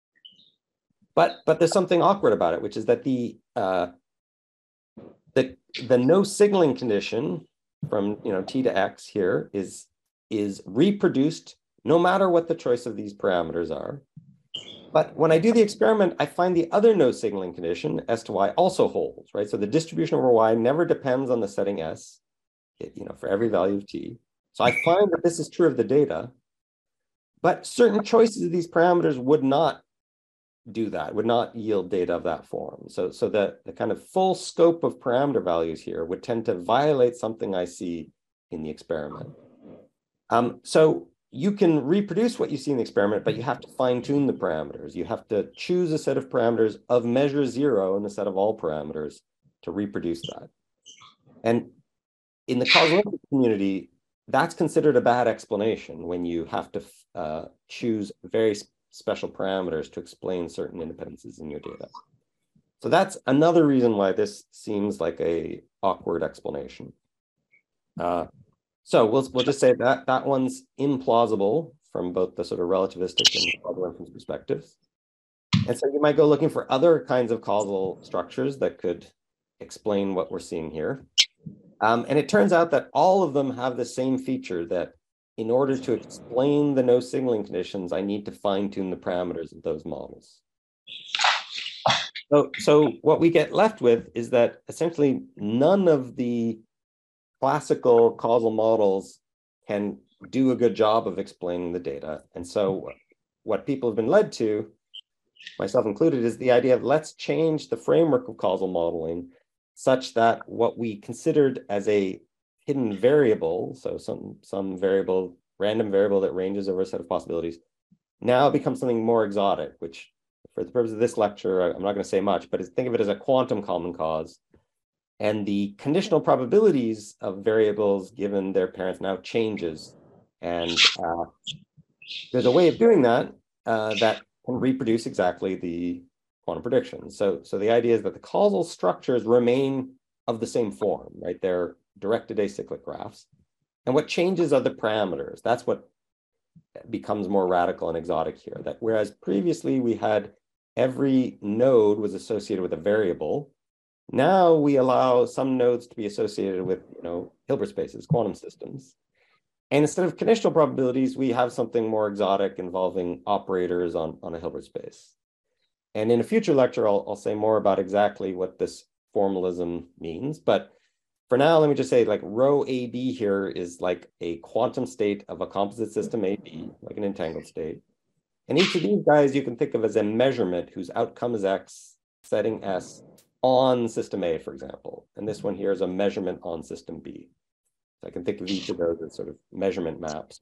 But, but there's something awkward about it, which is that the, uh, the, the no signaling condition from you know, t to x here is, is reproduced no matter what the choice of these parameters are. But when I do the experiment, I find the other no signaling condition, s to y, also holds, right? So the distribution over y never depends on the setting s, it, you know, for every value of t. So I find that this is true of the data, but certain choices of these parameters would not do that, would not yield data of that form. So, so the, the kind of full scope of parameter values here would tend to violate something I see in the experiment. Um, so you can reproduce what you see in the experiment, but you have to fine tune the parameters. You have to choose a set of parameters of measure zero in the set of all parameters to reproduce that. And in the causal inference community, that's considered a bad explanation when you have to uh, choose very special parameters to explain certain independencies in your data. So that's another reason why this seems like a awkward explanation. Uh, So we'll, we'll just say that that one's implausible from both the sort of relativistic and causal inference perspectives. And so you might go looking for other kinds of causal structures that could explain what we're seeing here. Um, and it turns out that all of them have the same feature, that in order to explain the no signaling conditions, I need to fine tune the parameters of those models. So, so what we get left with is that essentially none of the classical causal models can do a good job of explaining the data. And so what people have been led to, myself included, is the idea of let's change the framework of causal modeling such that what we considered as a hidden variable, so some, some variable, random variable that ranges over a set of possibilities, now becomes something more exotic, which for the purpose of this lecture, I'm not going to say much, but think of it as a quantum common cause. And the conditional probabilities of variables given their parents now changes. And uh, there's a way of doing that uh, that can reproduce exactly the quantum predictions. So, so the idea is that the causal structures remain of the same form, right? They're directed acyclic graphs. And what changes are the parameters. That's what becomes more radical and exotic here. That whereas previously we had every node was associated with a variable, now we allow some nodes to be associated with, you know, Hilbert spaces, quantum systems. And instead of conditional probabilities, we have something more exotic involving operators on, on a Hilbert space. And in a future lecture, I'll, I'll say more about exactly what this formalism means. But for now, let me just say, like, rho A B here is like a quantum state of a composite system A B, like an entangled state. And each of these guys you can think of as a measurement whose outcome is X, setting S, on system A, for example. And this one here is a measurement on system B. So I can think of each of those as sort of measurement maps.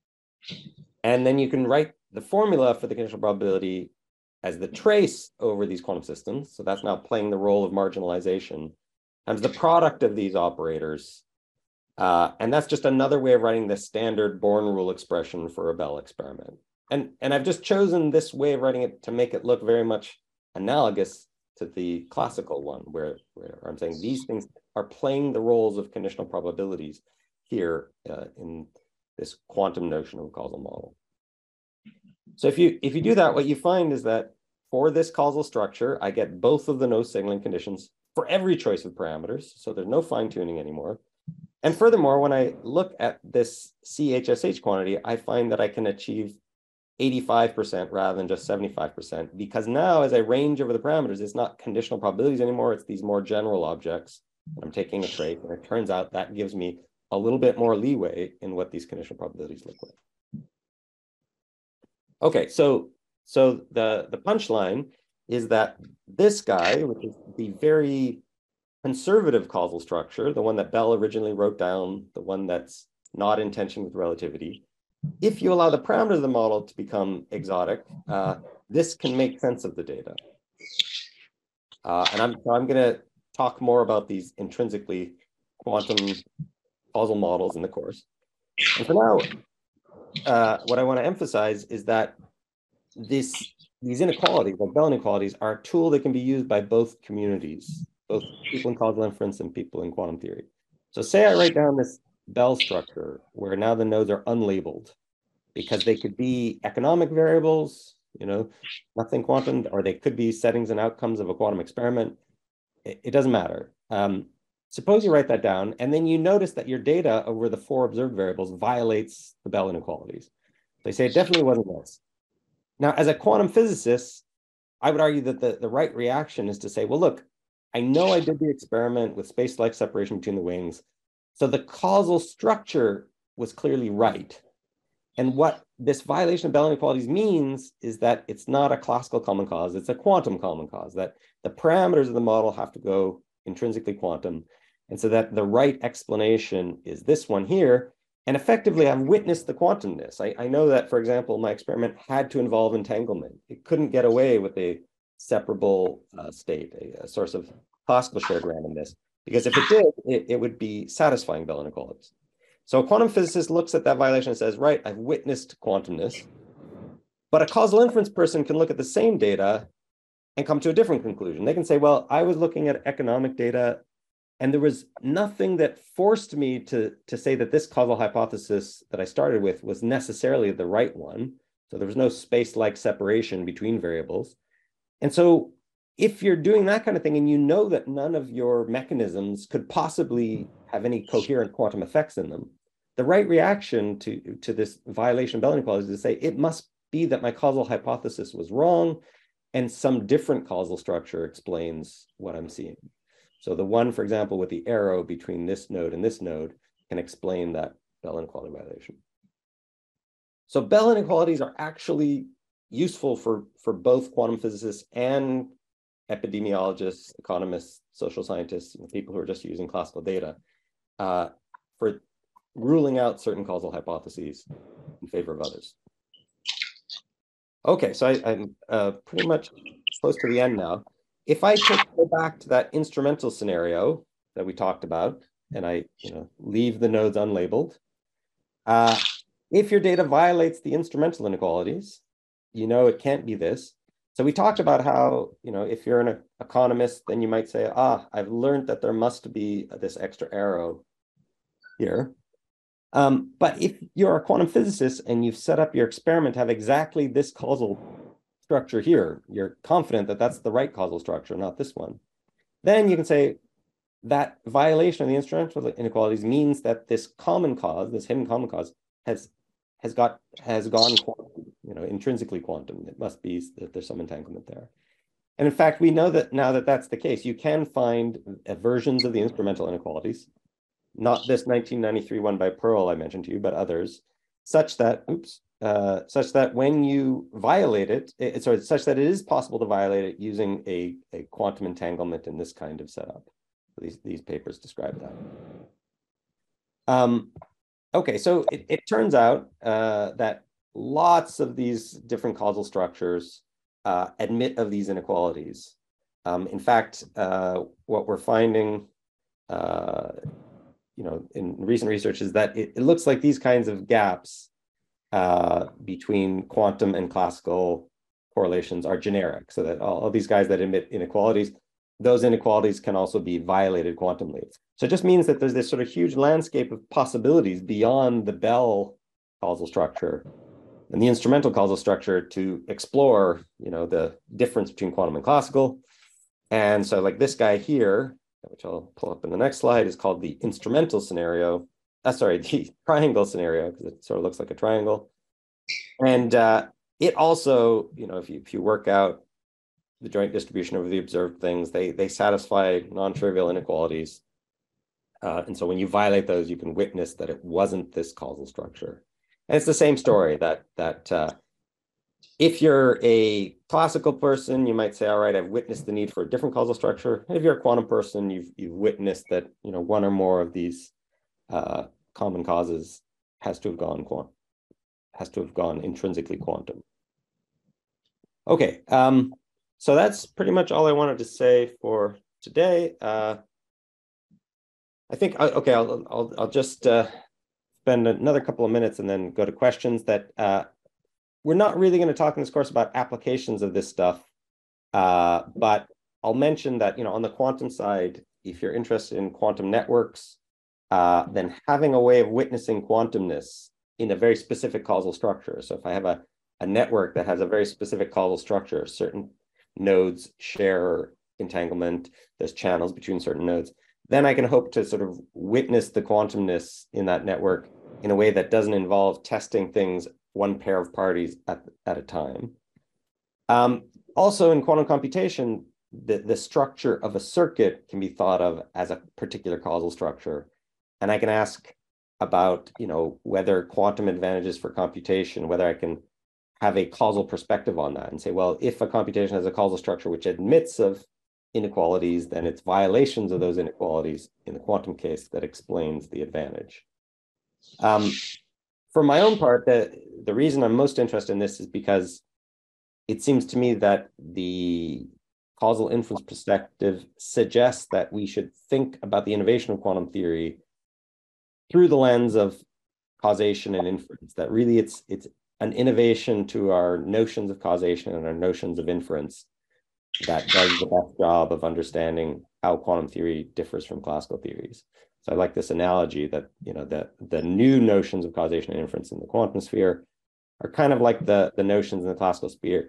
And then you can write the formula for the conditional probability as the trace over these quantum systems. So that's now playing the role of marginalization times the product of these operators. Uh, and that's just another way of writing the standard Born rule expression for a Bell experiment. And, and I've just chosen this way of writing it to make it look very much analogous to the classical one, where, where I'm saying these things are playing the roles of conditional probabilities here uh, in this quantum notion of a causal model. So if you, if you do that, what you find is that for this causal structure, I get both of the no signaling conditions for every choice of parameters. So there's no fine tuning anymore. And furthermore, when I look at this C H S H quantity, I find that I can achieve eighty-five percent rather than just seventy-five percent, because now as I range over the parameters, it's not conditional probabilities anymore, it's these more general objects. I'm taking a trait, and it turns out that gives me a little bit more leeway in what these conditional probabilities look like. Okay, so, so the, the punchline is that this guy, which is the very conservative causal structure, the one that Bell originally wrote down, the one that's not in tension with relativity, if you allow the parameters of the model to become exotic, uh, this can make sense of the data. Uh, and I'm, so I'm going to talk more about these intrinsically quantum causal models in the course. And for now, uh, what I want to emphasize is that this, these inequalities, like Bell inequalities, are a tool that can be used by both communities, both people in causal inference and people in quantum theory. So say I write down this Bell structure where now the nodes are unlabeled because they could be economic variables, you know, nothing quantum, or they could be settings and outcomes of a quantum experiment. It, it doesn't matter. Um, suppose you write that down, and then you notice that your data over the four observed variables violates the Bell inequalities. They say it definitely wasn't this. Now, as a quantum physicist, I would argue that the, the right reaction is to say, well, look, I know I did the experiment with space-like separation between the wings, so the causal structure was clearly right. And what this violation of Bell inequalities means is that it's not a classical common cause, it's a quantum common cause, that the parameters of the model have to go intrinsically quantum. And so that the right explanation is this one here. And effectively, I've witnessed the quantumness. I, I know that, for example, my experiment had to involve entanglement. It couldn't get away with a separable uh, state, a, a source of classical shared randomness, because if it did, it, it would be satisfying Bell inequalities. So a quantum physicist looks at that violation and says, right, I've witnessed quantumness. But a causal inference person can look at the same data and come to a different conclusion. They can say, well, I was looking at economic data, and there was nothing that forced me to, to say that this causal hypothesis that I started with was necessarily the right one. So there was no space-like separation between variables. And so if you're doing that kind of thing and you know that none of your mechanisms could possibly have any coherent quantum effects in them, the right reaction to, to this violation of Bell inequalities is to say, it must be that my causal hypothesis was wrong and some different causal structure explains what I'm seeing. So the one, for example, with the arrow between this node and this node can explain that Bell inequality violation. So Bell inequalities are actually useful for, for both quantum physicists and epidemiologists, economists, social scientists, you know, people who are just using classical data uh, for ruling out certain causal hypotheses in favor of others. Okay, so I, I'm uh, pretty much close to the end now. If I take, go back to that instrumental scenario that we talked about, and I you know, leave the nodes unlabeled, uh, if your data violates the instrumental inequalities, you know it can't be this. So we talked about how, you know, if you're an economist, then you might say, ah, I've learned that there must be this extra arrow here. Um, but if you're a quantum physicist and you've set up your experiment to have exactly this causal structure here, you're confident that that's the right causal structure, not this one, then you can say that violation of the instrumental inequalities means that this common cause, this hidden common cause, has has got has gone quantum, you know, intrinsically quantum. It must be that there's some entanglement there. And in fact, we know that now that that's the case, you can find versions of the instrumental inequalities, not this nineteen ninety-three one by Pearl I mentioned to you, but others, such that, oops, uh, such that when you violate it, it, sorry, such that it is possible to violate it using a, a quantum entanglement in this kind of setup. These, these papers describe that. Um, Okay, so it, it turns out uh, that lots of these different causal structures uh, admit of these inequalities. Um, in fact, uh, what we're finding, uh, you know, in recent research is that it, it looks like these kinds of gaps uh, between quantum and classical correlations are generic. So that all, all these guys that emit inequalities, those inequalities can also be violated quantumly. So it just means that there's this sort of huge landscape of possibilities beyond the Bell causal structure and the instrumental causal structure to explore, you know, the difference between quantum and classical. And so like this guy here, which I'll pull up in the next slide, is called the instrumental scenario. Uh, sorry, the triangle scenario, because it sort of looks like a triangle. And uh, it also, you know, if you, if you work out the joint distribution over the observed things, they, they satisfy non-trivial inequalities. Uh, and so when you violate those, you can witness that it wasn't this causal structure. And it's the same story that, that uh, if you're a classical person, you might say, all right, I've witnessed the need for a different causal structure. And if you're a quantum person, you've, you've witnessed that, you know, one or more of these uh, common causes has to have gone quantum. has to have gone intrinsically quantum. Okay, um, so that's pretty much all I wanted to say for today. Uh, I think, okay, I'll, I'll, I'll just uh, spend another couple of minutes and then go to questions. That uh, we're not really going to talk in this course about applications of this stuff, uh, but I'll mention that, you know, on the quantum side, if you're interested in quantum networks, uh, then having a way of witnessing quantumness in a very specific causal structure. So if I have a, a network that has a very specific causal structure, certain nodes share entanglement, there's channels between certain nodes, then I can hope to sort of witness the quantumness in that network in a way that doesn't involve testing things one pair of parties at, at a time. Um, also in quantum computation, the, the structure of a circuit can be thought of as a particular causal structure. And I can ask about, you know, whether quantum advantages for computation, whether I can have a causal perspective on that and say, well, if a computation has a causal structure which admits of inequalities, then it's violations of those inequalities in the quantum case that explains the advantage. Um, for my own part, the, the reason I'm most interested in this is because it seems to me that the causal inference perspective suggests that we should think about the innovation of quantum theory through the lens of causation and inference, that really it's, it's an innovation to our notions of causation and our notions of inference that does the best job of understanding how quantum theory differs from classical theories. So I like this analogy that, you know, the, the new notions of causation and inference in the quantum sphere are kind of like the, the notions in the classical sphere,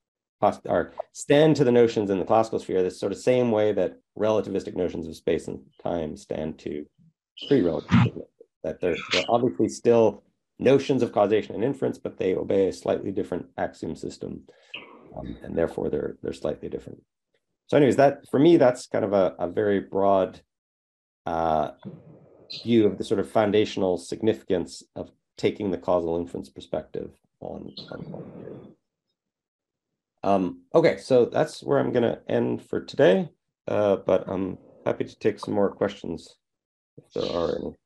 or stand to the notions in the classical sphere, this sort of same way that relativistic notions of space and time stand to pre-relativistic, that they're, they're obviously still notions of causation and inference, but they obey a slightly different axiom system. Um, and therefore they're they're slightly different. So anyways, that for me, that's kind of a, a very broad uh, view of the sort of foundational significance of taking the causal inference perspective on, on quantum theory. Um, okay, so that's where I'm gonna end for today, uh, but I'm happy to take some more questions if there are any.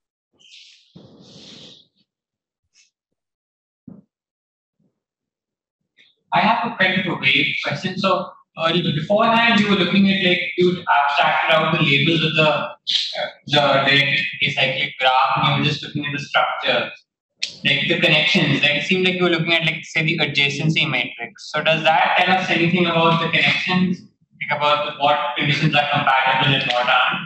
I have a kind of a vague question. So uh, beforehand, you were looking at like you abstracted out the labels of the uh, the direct acyclic graph, and you were just looking at the structure, like the connections. Like it seemed like you were looking at like say the adjacency matrix. So does that tell us anything about the connections, like about the, what conditions are compatible and what aren't?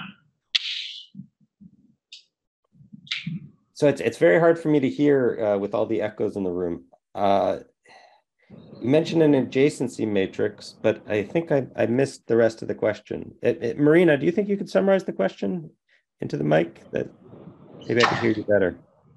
So it's it's very hard for me to hear uh, with all the echoes in the room. Uh, You mentioned an adjacency matrix, but I think I, I missed the rest of the question. It, it, Marina, do you think you could summarize the question into the mic? That maybe I could hear you better.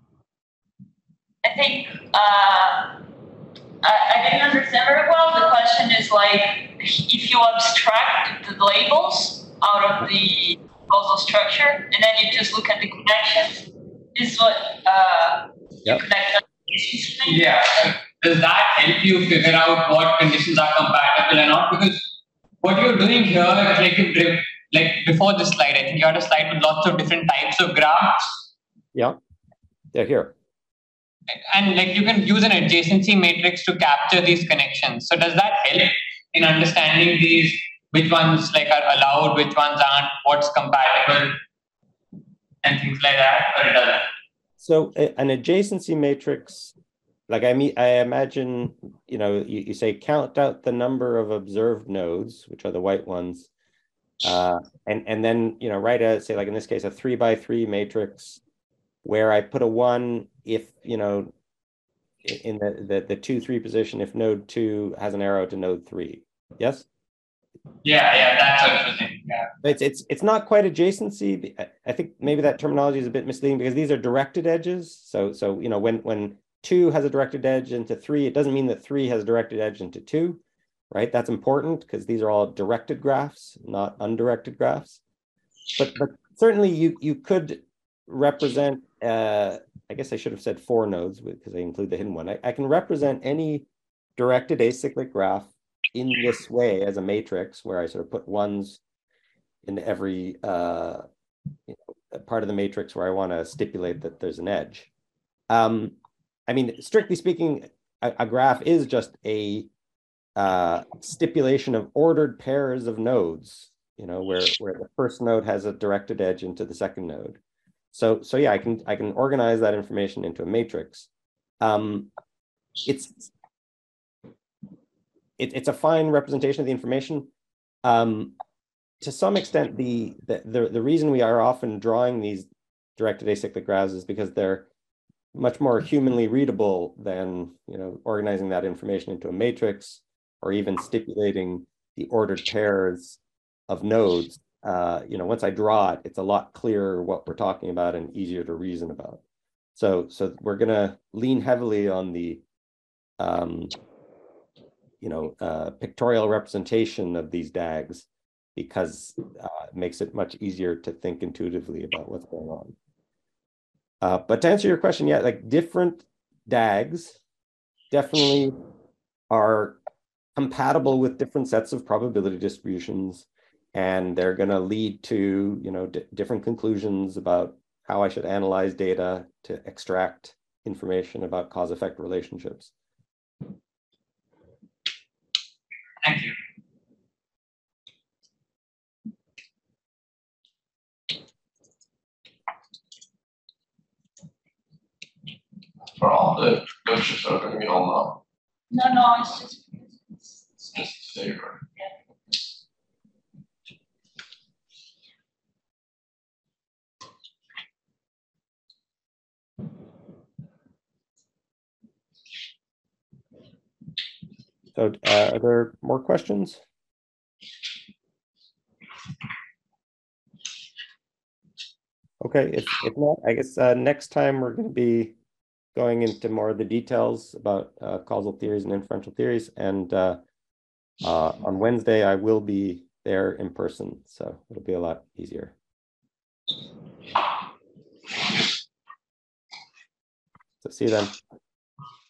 I think uh, I, I didn't understand very well. The question is like, if you abstract the labels out of the causal structure, and then you just look at the connections, this is what uh, yep. you connect. Yeah. Does that help you figure out what conditions are compatible or not? Because what you're doing here is like you like before this slide, I think you had a slide with lots of different types of graphs. Yeah, they're here. And like you can use an adjacency matrix to capture these connections. So does that help in understanding these, which ones like are allowed, which ones aren't, what's compatible, and things like that, or it doesn't? So an adjacency matrix, like I mean, I imagine, you know, you, you say count out the number of observed nodes, which are the white ones, uh, and and then you know write a say like in this case a three by three matrix where I put a one if you know in the the, the two three position if node two has an arrow to node three. Yes. Yeah, yeah, that's what you're saying. Yeah. It's it's it's not quite adjacency. I think maybe that terminology is a bit misleading because these are directed edges. So so you know when when two has a directed edge into three, it doesn't mean that three has a directed edge into two, right? That's important because these are all directed graphs, not undirected graphs. But but certainly you you could represent. Uh, I guess I should have said four nodes because I include the hidden one. I, I can represent any directed acyclic graph in this way as a matrix where I sort of put ones in every uh, you know, part of the matrix where I want to stipulate that there's an edge. Um, I mean, strictly speaking, a, a graph is just a uh, stipulation of ordered pairs of nodes, you know, where, where the first node has a directed edge into the second node. So, so yeah, I can, I can organize that information into a matrix. Um, it's, it, it's a fine representation of the information. Um, to some extent, the, the, the, the reason we are often drawing these directed acyclic graphs is because they're much more humanly readable than, you know, organizing that information into a matrix or even stipulating the ordered pairs of nodes. Uh, you know, once I draw it, it's a lot clearer what we're talking about and easier to reason about. So, so we're going to lean heavily on the, um, you know, uh, pictorial representation of these D A Gs because uh, it makes it much easier to think intuitively about what's going on. Uh, but to answer your question, yeah, like different D A Gs definitely are compatible with different sets of probability distributions, and they're going to lead to, you know, different conclusions about how I should analyze data to extract information about cause-effect relationships. Thank you. For all the coaches are going to be all No, no, it's just. It's, it's, just favor. So uh, are there more questions? Okay, if, if not, I guess uh, next time we're going to be going into more of the details about uh, causal theories and inferential theories. And uh, uh, on Wednesday, I will be there in person, so it'll be a lot easier. So see you then.